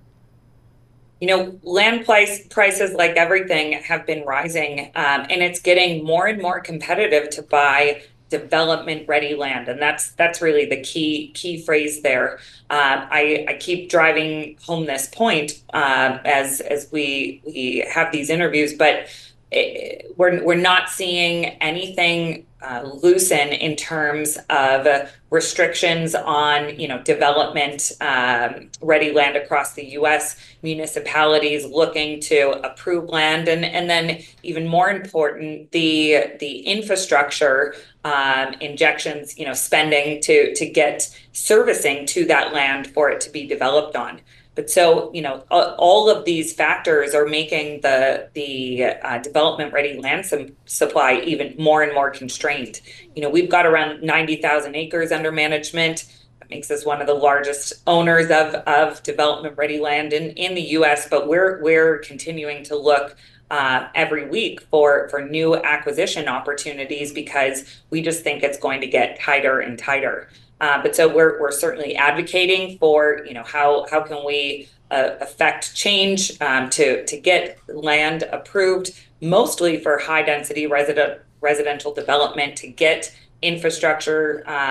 You know, land price prices, like everything, have been rising, um, and it's getting more and more competitive to buy development-ready land, and that's that's really the key key phrase there. Uh, I, I keep driving home this point uh, as as we we have these interviews, but it, we're we're not seeing anything uh, loosen in terms of uh, restrictions on, you know, development um, ready land across the U S. Municipalities looking to approve land, and and then even more important, the the infrastructure um, injections, you know, spending to to get servicing to that land for it to be developed on. But so, you know, all of these factors are making the the uh, development-ready land su- supply even more and more constrained. You know, we've got around ninety thousand acres under management. That makes us one of the largest owners of of development-ready land in, in the U S. But we're we're continuing to look uh, every week for for new acquisition opportunities, because we just think it's going to get tighter and tighter. Uh, but so we're we're certainly advocating for, you know, how how can we uh, affect change um, to to get land approved, mostly for high density resident residential development, to get infrastructure uh,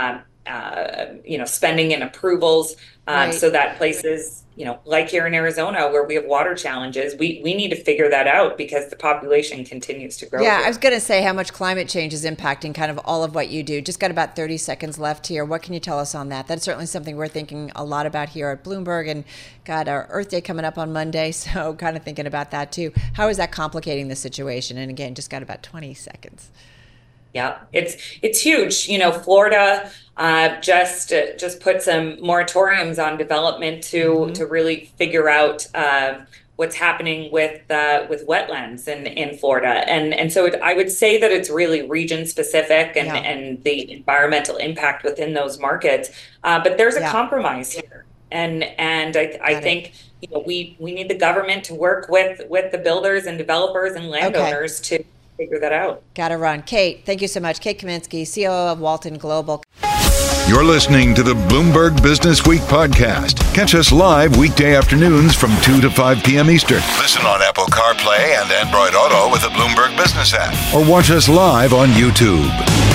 uh, you know, spending and approvals. Um, Right. So that places, you know, like here in Arizona, where we have water challenges, we, we need to figure that out because the population continues to grow. Yeah, here. I was going to say how much climate change is impacting kind of all of what you do. Just got about thirty seconds left here. What can you tell us on that? That's certainly something we're thinking a lot about here at Bloomberg, and got our Earth Day coming up on Monday, so kind of thinking about that too. How is that complicating the situation? And again, just got about twenty seconds. Yeah, it's it's huge. You know, Florida uh, just uh, just put some moratoriums on development to Mm-hmm. to really figure out uh, what's happening with uh, with wetlands in, in Florida, and and so it, I would say that it's really region specific and Yeah. and the environmental impact within those markets. Uh, but there's a Yeah. compromise here, and and I I Got it. think. You know, we we need the government to work with with the builders and developers and landowners to figure that out. Got to run. Kate, thank you so much. Kate Kaminsky, C O O of Walton Global. You're listening to the Bloomberg Business Week podcast. Catch us live weekday afternoons from two to five p.m. Eastern. Listen on Apple CarPlay and Android Auto with the Bloomberg Business app. Or watch us live on YouTube.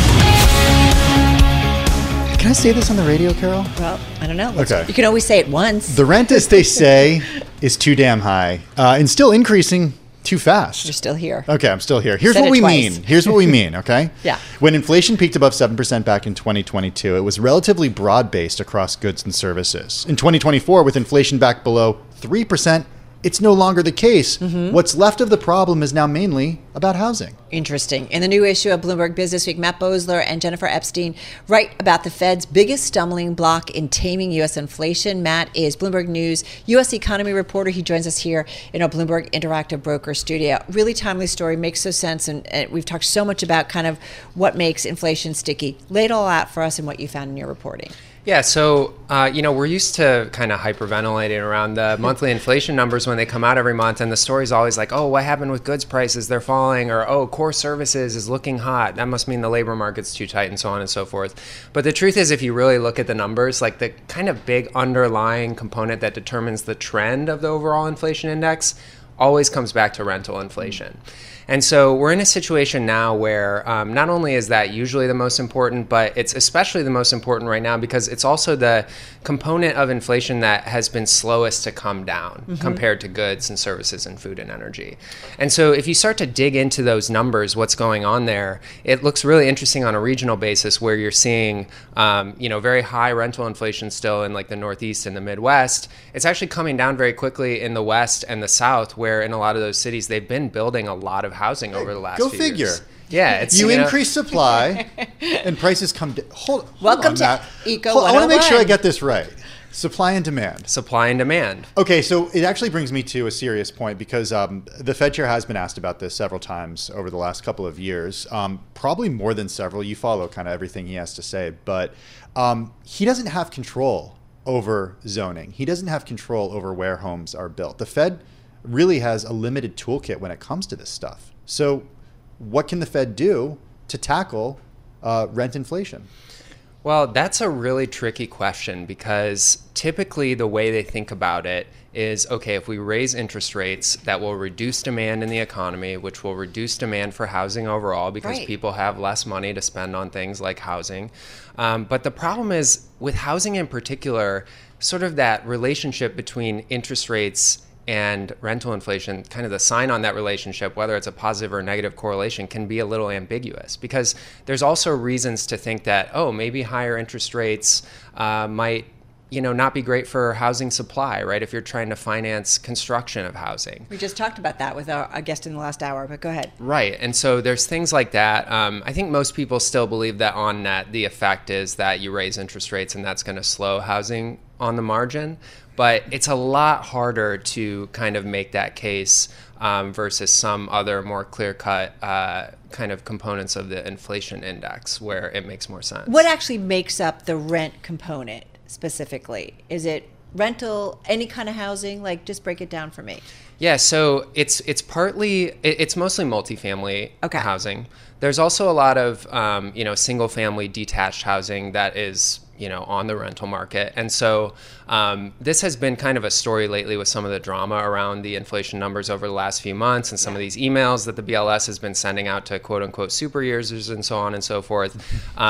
Can I say this on the radio, Carol? Well, I don't know. Let's- Okay. You can always say it once. The rent, as they say, is too damn high uh, and still increasing too fast. You're still here. Okay, I'm still here. Here's Said what it we twice. mean. Here's what we mean, okay? Yeah. When inflation peaked above seven percent back in twenty twenty-two, it was relatively broad-based across goods and services. In twenty twenty-four, with inflation back below three percent, it's no longer the case. Mm-hmm. What's left of the problem is now mainly about housing. Interesting. In the new issue of Bloomberg Business Week, Matt Bosler and Jennifer Epstein write about the Fed's biggest stumbling block in taming U S inflation. Matt is Bloomberg News U S economy reporter. He joins us here in our Bloomberg Interactive Broker studio. Really timely story, makes so sense, and, and we've talked so much about kind of what makes inflation sticky. Lay it all out for us and what you found in your reporting. Yeah, so, uh, you know, we're used to kind of hyperventilating around the monthly inflation numbers when they come out every month. And the story's always like, oh, what happened with goods prices? They're falling. Or, oh, core services is looking hot. That must mean the labor market's too tight, and so on and so forth. But the truth is, if you really look at the numbers, like the kind of big underlying component that determines the trend of the overall inflation index always comes back to rental inflation. And so we're in a situation now where um, not only is that usually the most important, but it's especially the most important right now because it's also the component of inflation that has been slowest to come down mm-hmm. compared to goods and services and food and energy. And so if you start to dig into those numbers, what's going on there, it looks really interesting on a regional basis where you're seeing um, you know, very high rental inflation still in like the Northeast and the Midwest. It's actually coming down very quickly in the West and the South, where in a lot of those cities, they've been building a lot of housing over the last Go few figure. years. Yeah, it's you, you know, increase supply and prices come down. Hold, hold Welcome on, to Matt. Eco Hold- I want to make sure I one oh one. get this right. Supply and demand. Supply and demand. Okay, so it actually brings me to a serious point because um, the Fed chair has been asked about this several times over the last couple of years, um, probably more than several. You follow kind of everything he has to say, but um, he doesn't have control over zoning. He doesn't have control over where homes are built. The Fed really has a limited toolkit when it comes to this stuff. So what can the Fed do to tackle uh, rent inflation? Well, that's a really tricky question because typically the way they think about it is, okay, if we raise interest rates, that will reduce demand in the economy, which will reduce demand for housing overall because Right. people have less money to spend on things like housing. Um, but the problem is with housing in particular, sort of that relationship between interest rates and rental inflation, kind of the sign on that relationship, whether it's a positive or negative correlation, can be a little ambiguous because there's also reasons to think that, oh, maybe higher interest rates uh, might, you know, not be great for housing supply, right? If you're trying to finance construction of housing. We just talked about that with our, our guest in the last hour, but go ahead. Right. And so there's things like that. Um, I think most people still believe that on net, the effect is that you raise interest rates and that's going to slow housing on the margin. But it's a lot harder to kind of make that case um, versus some other more clear-cut uh, kind of components of the inflation index where it makes more sense. What actually makes up the rent component specifically? Is it rental, any kind of housing? Like, just break it down for me. Yeah, so it's it's partly it, it's mostly multifamily Okay. housing. There's also a lot of um, you know single-family detached housing that is you know on the rental market, and so um, this has been kind of a story lately with some of the drama around the inflation numbers over the last few months, and some of these emails that the B L S has been sending out to quote-unquote super users and so on and so forth. Um,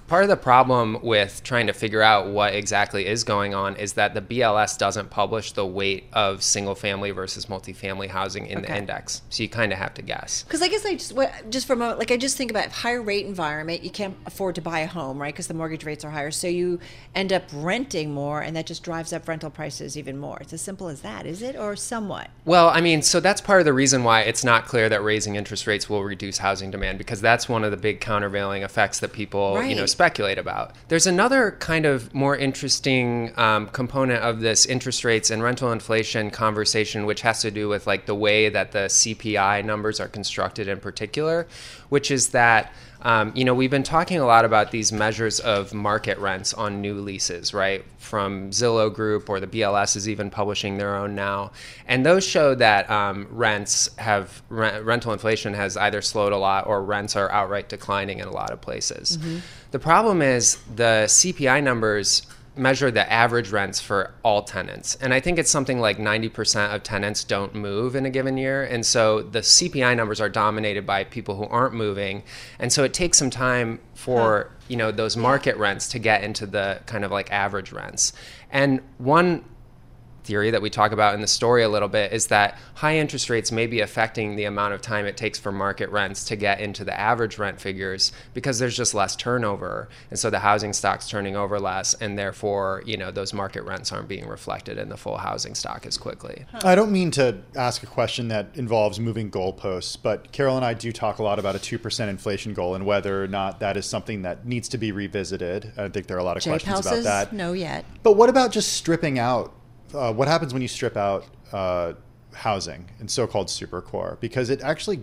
Part of the problem with trying to figure out what exactly is going on is that the B L S doesn't publish the weight of single family versus multifamily housing in Okay. the index. So you kind of have to guess. Because I guess I just, what- just for a moment, like I just think about higher rate environment, you can't afford to buy a home, right? Because the mortgage rates are higher. So you end up renting more, and that just drives up rental prices even more. It's as simple as that, is it? Or somewhat? Well, I mean, so that's part of the reason why it's not clear that raising interest rates will reduce housing demand, because that's one of the big countervailing effects that people, you know, Right. speculate about. There's another kind of more interesting um, component of this interest rates and rental inflation conversation, which has to do with like the way that the C P I numbers are constructed in particular, which is that Um, you know, we've been talking a lot about these measures of market rents on new leases, right? From Zillow Group, or the B L S is even publishing their own now. And those show that um, rents have, rent, rental inflation has either slowed a lot, or rents are outright declining in a lot of places. Mm-hmm. The problem is the C P I numbers measure the average rents for all tenants. And I think it's something like ninety percent of tenants don't move in a given year. And so the C P I numbers are dominated by people who aren't moving. And so it takes some time for, you know, those market rents to get into the kind of like average rents. And one theory that we talk about in the story a little bit is that high interest rates may be affecting the amount of time it takes for market rents to get into the average rent figures, because there's just less turnover, and so the housing stock's turning over less, and therefore, you know, those market rents aren't being reflected in the full housing stock as quickly. I don't mean to ask a question that involves moving goalposts, but Carol and I do talk a lot about a two percent inflation goal and whether or not that is something that needs to be revisited. I think there are a lot of Jay questions about Pelses? that. No yet. But what about just stripping out? Uh, what happens when you strip out uh, housing and so-called supercore? Because it actually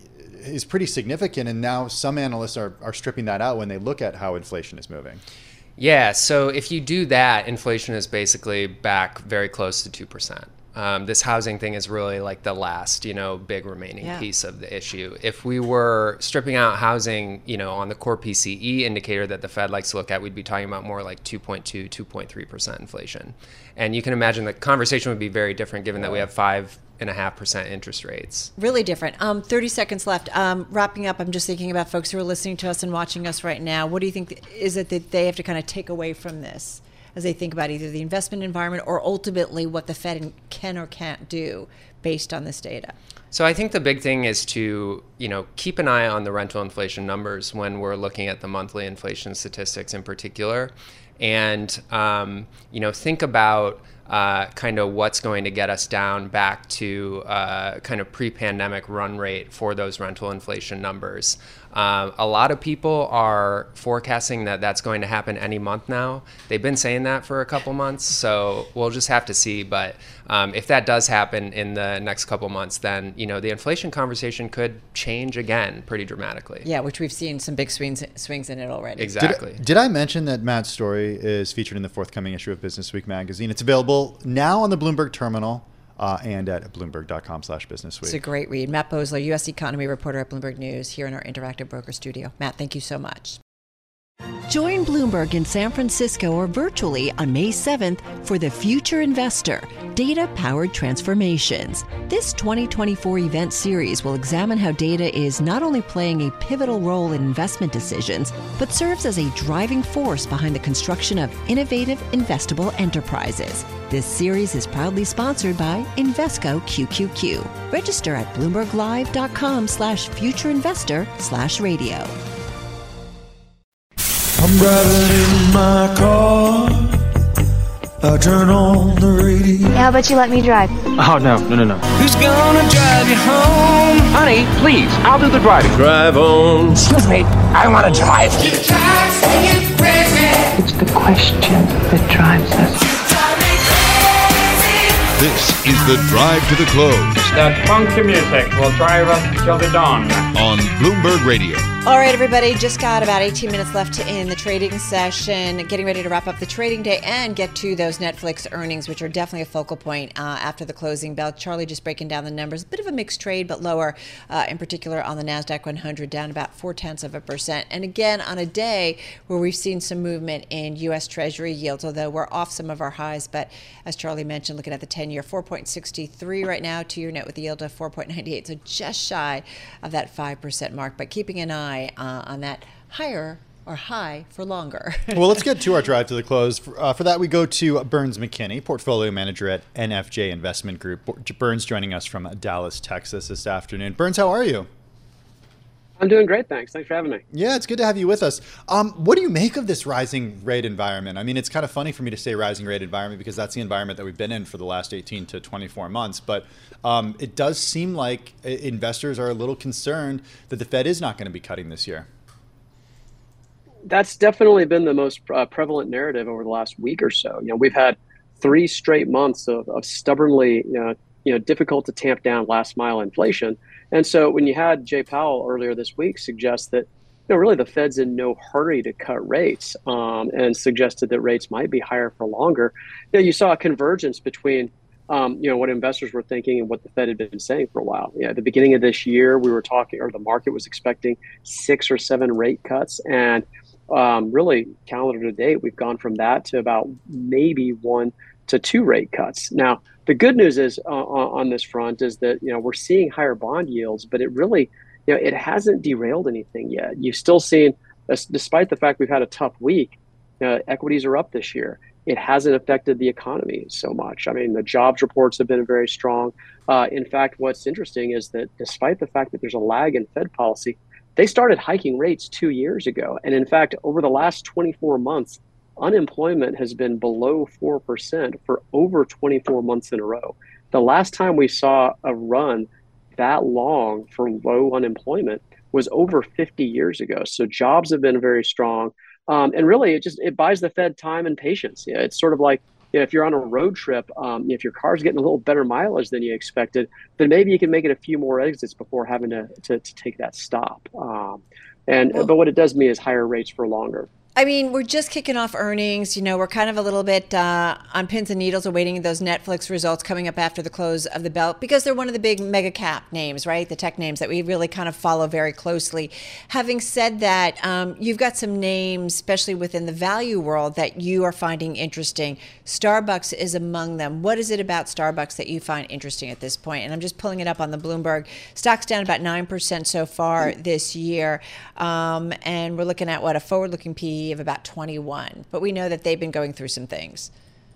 is pretty significant, and now some analysts are, are stripping that out when they look at how inflation is moving. Yeah, so if you do that, inflation is basically back very close to two percent. Um, this housing thing is really like the last, you know, big remaining Yeah. piece of the issue. If we were stripping out housing, you know, on the core P C E indicator that the Fed likes to look at, we'd be talking about more like two point two, two point three percent inflation. And you can imagine the conversation would be very different given that we have five and a half percent interest rates. Really different. Um, thirty seconds left. Um, wrapping up, I'm just thinking about folks who are listening to us and watching us right now. What do you think is it that they have to kind of take away from this as they think about either the investment environment or ultimately what the Fed can or can't do based on this data? So I think the big thing is to, you know, keep an eye on the rental inflation numbers when we're looking at the monthly inflation statistics in particular. And, um, you know, think about uh, kind of what's going to get us down back to uh, kind of pre-pandemic run rate for those rental inflation numbers. Uh, a lot of people are forecasting that that's going to happen any month now. They've been saying that for a couple months, so we'll just have to see. But um, if that does happen in the next couple months, then, you know, the inflation conversation could change again pretty dramatically. Yeah, which we've seen some big swings swings in it already. Exactly. Did, did I mention that Matt's story is featured in the forthcoming issue of Business Week magazine? It's available now on the Bloomberg Terminal. Uh, and at bloomberg.com slash business week. It's a great read. Matt Boesler, U S economy reporter at Bloomberg News, here in our interactive broker studio. Matt, thank you so much. Join Bloomberg in San Francisco or virtually on May seventh for The Future Investor, Data-Powered Transformations. This twenty twenty-four event series will examine how data is not only playing a pivotal role in investment decisions, but serves as a driving force behind the construction of innovative, investable enterprises. This series is proudly sponsored by Invesco Q Q Q. Register at bloomberglive.com slash futureinvestor slash radio. I'm driving in my car. I turn on the radio. How about you let me drive? Oh, no, no, no, no. Who's gonna drive you home? Honey, please, I'll do the driving. Drive on. Excuse me, I want to drive. It's the question that drives us. This is the Drive to the Close. That funky music will drive us till the dawn. On Bloomberg Radio. All right, everybody, just got about eighteen minutes left in the trading session. Getting ready to wrap up the trading day and get to those Netflix earnings, which are definitely a focal point uh, after the closing bell. Charlie just breaking down the numbers. A bit of a mixed trade, but lower, uh, in particular on the NASDAQ one hundred, down about four-tenths of a percent. And again, on a day where we've seen some movement in U S Treasury yields, although we're off some of our highs. But as Charlie mentioned, looking at the ten-year, four point six three right now, two-year net with a yield of four point nine eight, so just shy of that five percent mark. But keeping an eye Uh, on that higher are high for longer. Well, let's get to our drive to the close. For, uh, for that, we go to Burns McKinney, portfolio manager at N F J Investment Group. Burns joining us from Dallas, Texas this afternoon. Burns, how are you? I'm doing great, thanks. Thanks for having me. Yeah, it's good to have you with us. Um, what do you make of this rising rate environment? I mean, it's kind of funny for me to say rising rate environment because that's the environment that we've been in for the last eighteen to twenty-four months. But um, it does seem like investors are a little concerned that the Fed is not going to be cutting this year. That's definitely been the most uh, prevalent narrative over the last week or so. You know, we've had three straight months of, of stubbornly, you know, you know, difficult to tamp down last mile inflation. And so when you had Jay Powell earlier this week suggest that, you know, really the Fed's in no hurry to cut rates, um, and suggested that rates might be higher for longer, you know, you saw a convergence between, um, you know, what investors were thinking and what the Fed had been saying for a while. Yeah, at the beginning of this year, we were talking, or the market was expecting six or seven rate cuts. And um, really, calendar to date, we've gone from that to about maybe one to two rate cuts. Now, the good news is uh, on this front is that, you know, we're seeing higher bond yields, but it really, you know, it hasn't derailed anything yet. You've still seen, uh, despite the fact we've had a tough week, uh, equities are up this year. It hasn't affected the economy so much. I mean, the jobs reports have been very strong. Uh, in fact, what's interesting is that despite the fact that there's a lag in Fed policy, they started hiking rates two years ago. And in fact, over the last twenty-four months, unemployment has been below four percent for over twenty-four months in a row. The last time we saw a run that long for low unemployment was over fifty years ago. So jobs have been very strong. Um, and really, it just it buys the Fed time and patience. Yeah, it's sort of like, you know, if you're on a road trip, um, if your car's getting a little better mileage than you expected, then maybe you can make it a few more exits before having to, to, to take that stop. Um, and well, but what it does mean is higher rates for longer. I mean, we're just kicking off earnings. You know, we're kind of a little bit uh, on pins and needles awaiting those Netflix results coming up after the close of the bell because they're one of the big mega cap names, right? The tech names that we really kind of follow very closely. Having said that, um, you've got some names, especially within the value world, that you are finding interesting. Starbucks is among them. What is it about Starbucks that you find interesting at this point? And I'm just pulling it up on the Bloomberg. Stock's down about nine percent so far this year. Um, and we're looking at, what, a forward-looking P E of about twenty-one, but we know that they've been going through some things.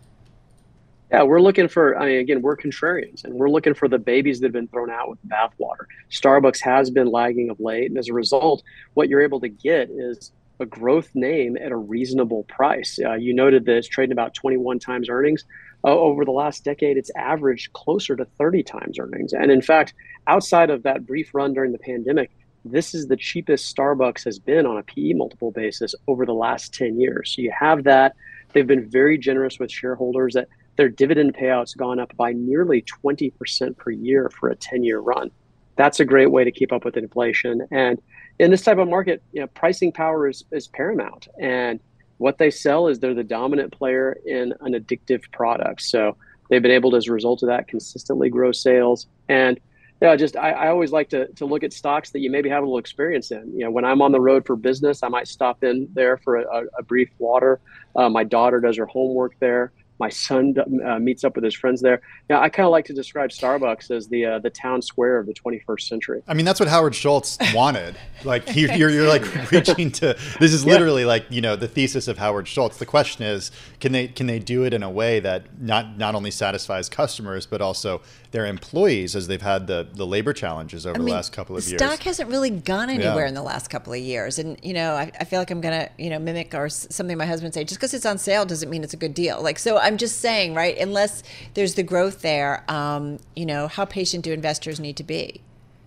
Yeah, we're looking for, I mean, again, we're contrarians, and we're looking for the babies that have been thrown out with the bathwater. Starbucks has been lagging of late, and as a result, what you're able to get is a growth name at a reasonable price. Uh, you noted that it's trading about twenty-one times earnings. Uh, over the last decade, it's averaged closer to thirty times earnings. And in fact, outside of that brief run during the pandemic, this is the cheapest Starbucks has been on a P E multiple basis over the last ten years. So you have that. They've been very generous with shareholders. That their dividend payouts gone up by nearly twenty percent per year for a ten-year run. That's a great way to keep up with inflation. And in this type of market, you know, pricing power is, is paramount. And what they sell is they're the dominant player in an addictive product. So they've been able to, as a result of that, consistently grow sales. And yeah, just I, I always like to to look at stocks that you maybe have a little experience in. You know, when I'm on the road for business, I might stop in there for a, a brief water. Uh, my daughter does her homework there. My son uh, meets up with his friends there. Yeah, I kind of like to describe Starbucks as the uh, the town square of the twenty-first century. I mean, that's what Howard Schultz wanted. Like he, you're you're like reaching to. This is literally yeah. like you know the thesis of Howard Schultz. The question is, can they can they do it in a way that not not only satisfies customers but also their employees, as they've had the the labor challenges over I the mean, last couple of stock years. Stock hasn't really gone anywhere yeah. in the last couple of years, and you know I, I feel like I'm gonna you know mimic or something my husband say. Just because it's on sale doesn't mean it's a good deal. Like so, I'm just saying, right? Unless there's the growth there, um, you know, how patient do investors need to be?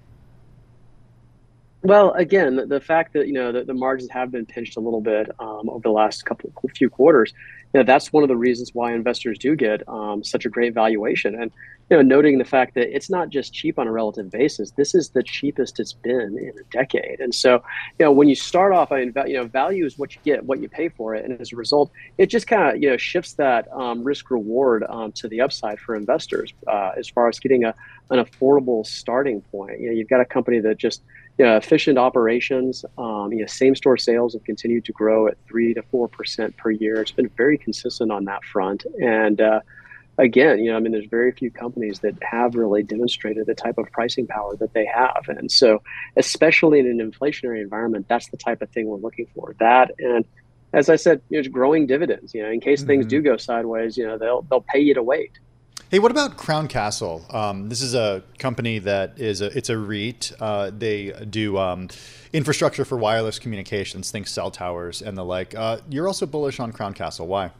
Well, again, the, the fact that, you know, the, the margins have been pinched a little bit um, over the last couple few quarters, you know, that's one of the reasons why investors do get um, such a great valuation. And, you know, noting the fact that it's not just cheap on a relative basis, this is the cheapest it's been in a decade. And so, you know, when you start off, I mean, you know, value is what you get, what you pay for it. And as a result, it just kind of, you know, shifts that um, risk reward um, to the upside for investors uh, as far as getting a, an affordable starting point. You know, you've got a company that just, you know, efficient operations, um, you know, same store sales have continued to grow at three to four percent per year. It's been very consistent on that front. And, uh, again, you know, I mean, there's very few companies that have really demonstrated the type of pricing power that they have. And so, especially in an inflationary environment, that's the type of thing we're looking for. That, and as I said, you know, it's growing dividends. You know, in case mm-hmm. things do go sideways, you know, they'll they'll pay you to wait. Hey, what about Crown Castle? Um, this is a company that is a it's a REIT. Uh, they do um, infrastructure for wireless communications, think cell towers and the like. Uh, you're also bullish on Crown Castle. Why?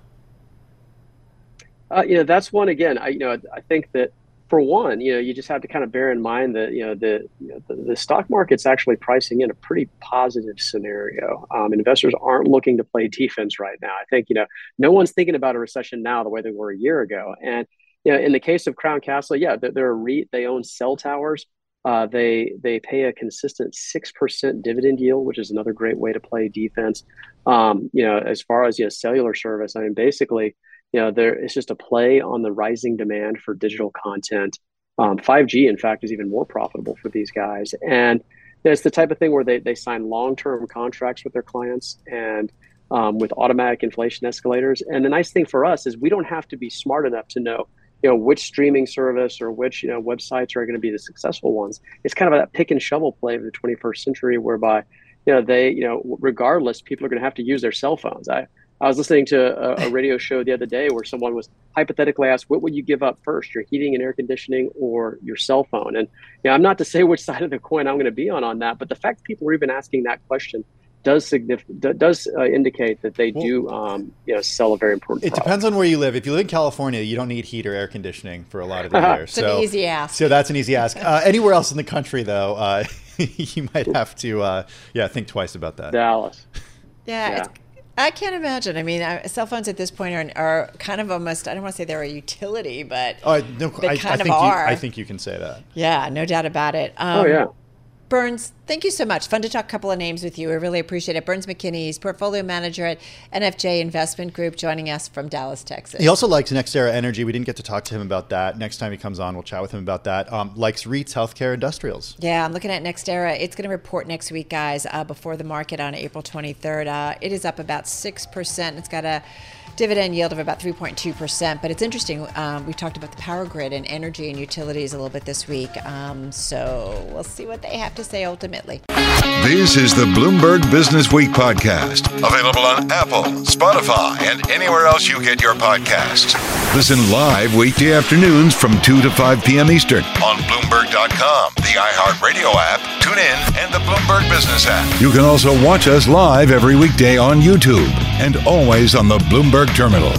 Uh, you know, that's one again. I you know I think that for one, you know, you just have to kind of bear in mind that you know the you know, the, the stock market's actually pricing in a pretty positive scenario. Um, investors aren't looking to play defense right now. I think you know no one's thinking about a recession now the way they were a year ago. And you know, in the case of Crown Castle, yeah, they're, they're a REIT. They own cell towers. Uh, they they pay a consistent six percent dividend yield, which is another great way to play defense. Um, you know, as far as you know, cellular service, I mean, basically, you know, there it's just a play on the rising demand for digital content. Um, five G, in fact, is even more profitable for these guys, and it's the type of thing where they they sign long term contracts with their clients and um, with automatic inflation escalators. And the nice thing for us is we don't have to be smart enough to know, you know, which streaming service or which, you know, websites are going to be the successful ones. It's kind of that pick and shovel play of the twenty-first century whereby, you know, they, you know, regardless, people are going to have to use their cell phones. I, I was listening to a, a radio show the other day where someone was hypothetically asked, what would you give up first, your heating and air conditioning or your cell phone? And, you know, I'm not to say which side of the coin I'm going to be on on that, but the fact that people are even asking that question does significant does uh, indicate that they well, do um, you know sell a very important it product. Depends on where you live. If you live in California, you don't need heat or air conditioning for a lot of the year. It's so, an easy ask. So that's an easy ask. Uh, anywhere else in the country, though, uh, you might have to uh, yeah think twice about that. Dallas. Yeah. yeah. It's, I can't imagine. I mean, uh, cell phones at this point are, are kind of almost, I don't want to say they're a utility, but uh, no, they I, kind I of think are. You, I think you can say that. Yeah, no doubt about it. Um, oh, yeah. Burns, thank you so much. Fun to talk a couple of names with you. We really appreciate it. Burns McKinney, he's portfolio manager at N F J Investment Group, joining us from Dallas, Texas. He also likes NextEra Energy. We didn't get to talk to him about that. Next time he comes on, we'll chat with him about that. Um, likes REITs, healthcare, industrials. Yeah, I'm looking at NextEra. It's going to report next week, guys, uh, before the market on April twenty-third. Uh, it is up about six percent. It's got a dividend yield of about three point two percent. But it's interesting. Um, we talked about the power grid and energy and utilities a little bit this week. Um, so we'll see what they have to say ultimately. This is the Bloomberg Business Week podcast, available on Apple, Spotify, and anywhere else you get your podcasts. Listen live weekday afternoons from two to five p.m. Eastern on Bloomberg dot com, the iHeartRadio app, TuneIn, and the Bloomberg Business app. You can also watch us live every weekday on YouTube and always on the Bloomberg Terminal.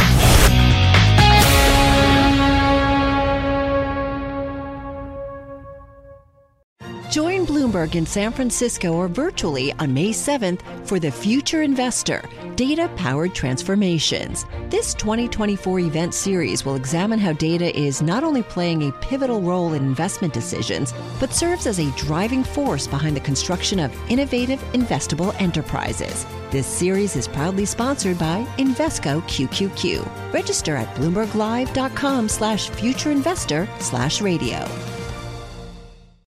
Join Bloomberg in San Francisco or virtually on May seventh for The Future Investor, Data-Powered Transformations. This twenty twenty-four event series will examine how data is not only playing a pivotal role in investment decisions, but serves as a driving force behind the construction of innovative, investable enterprises. This series is proudly sponsored by Invesco Q Q Q. Register at bloomberg live dot com slash future investor slash radio.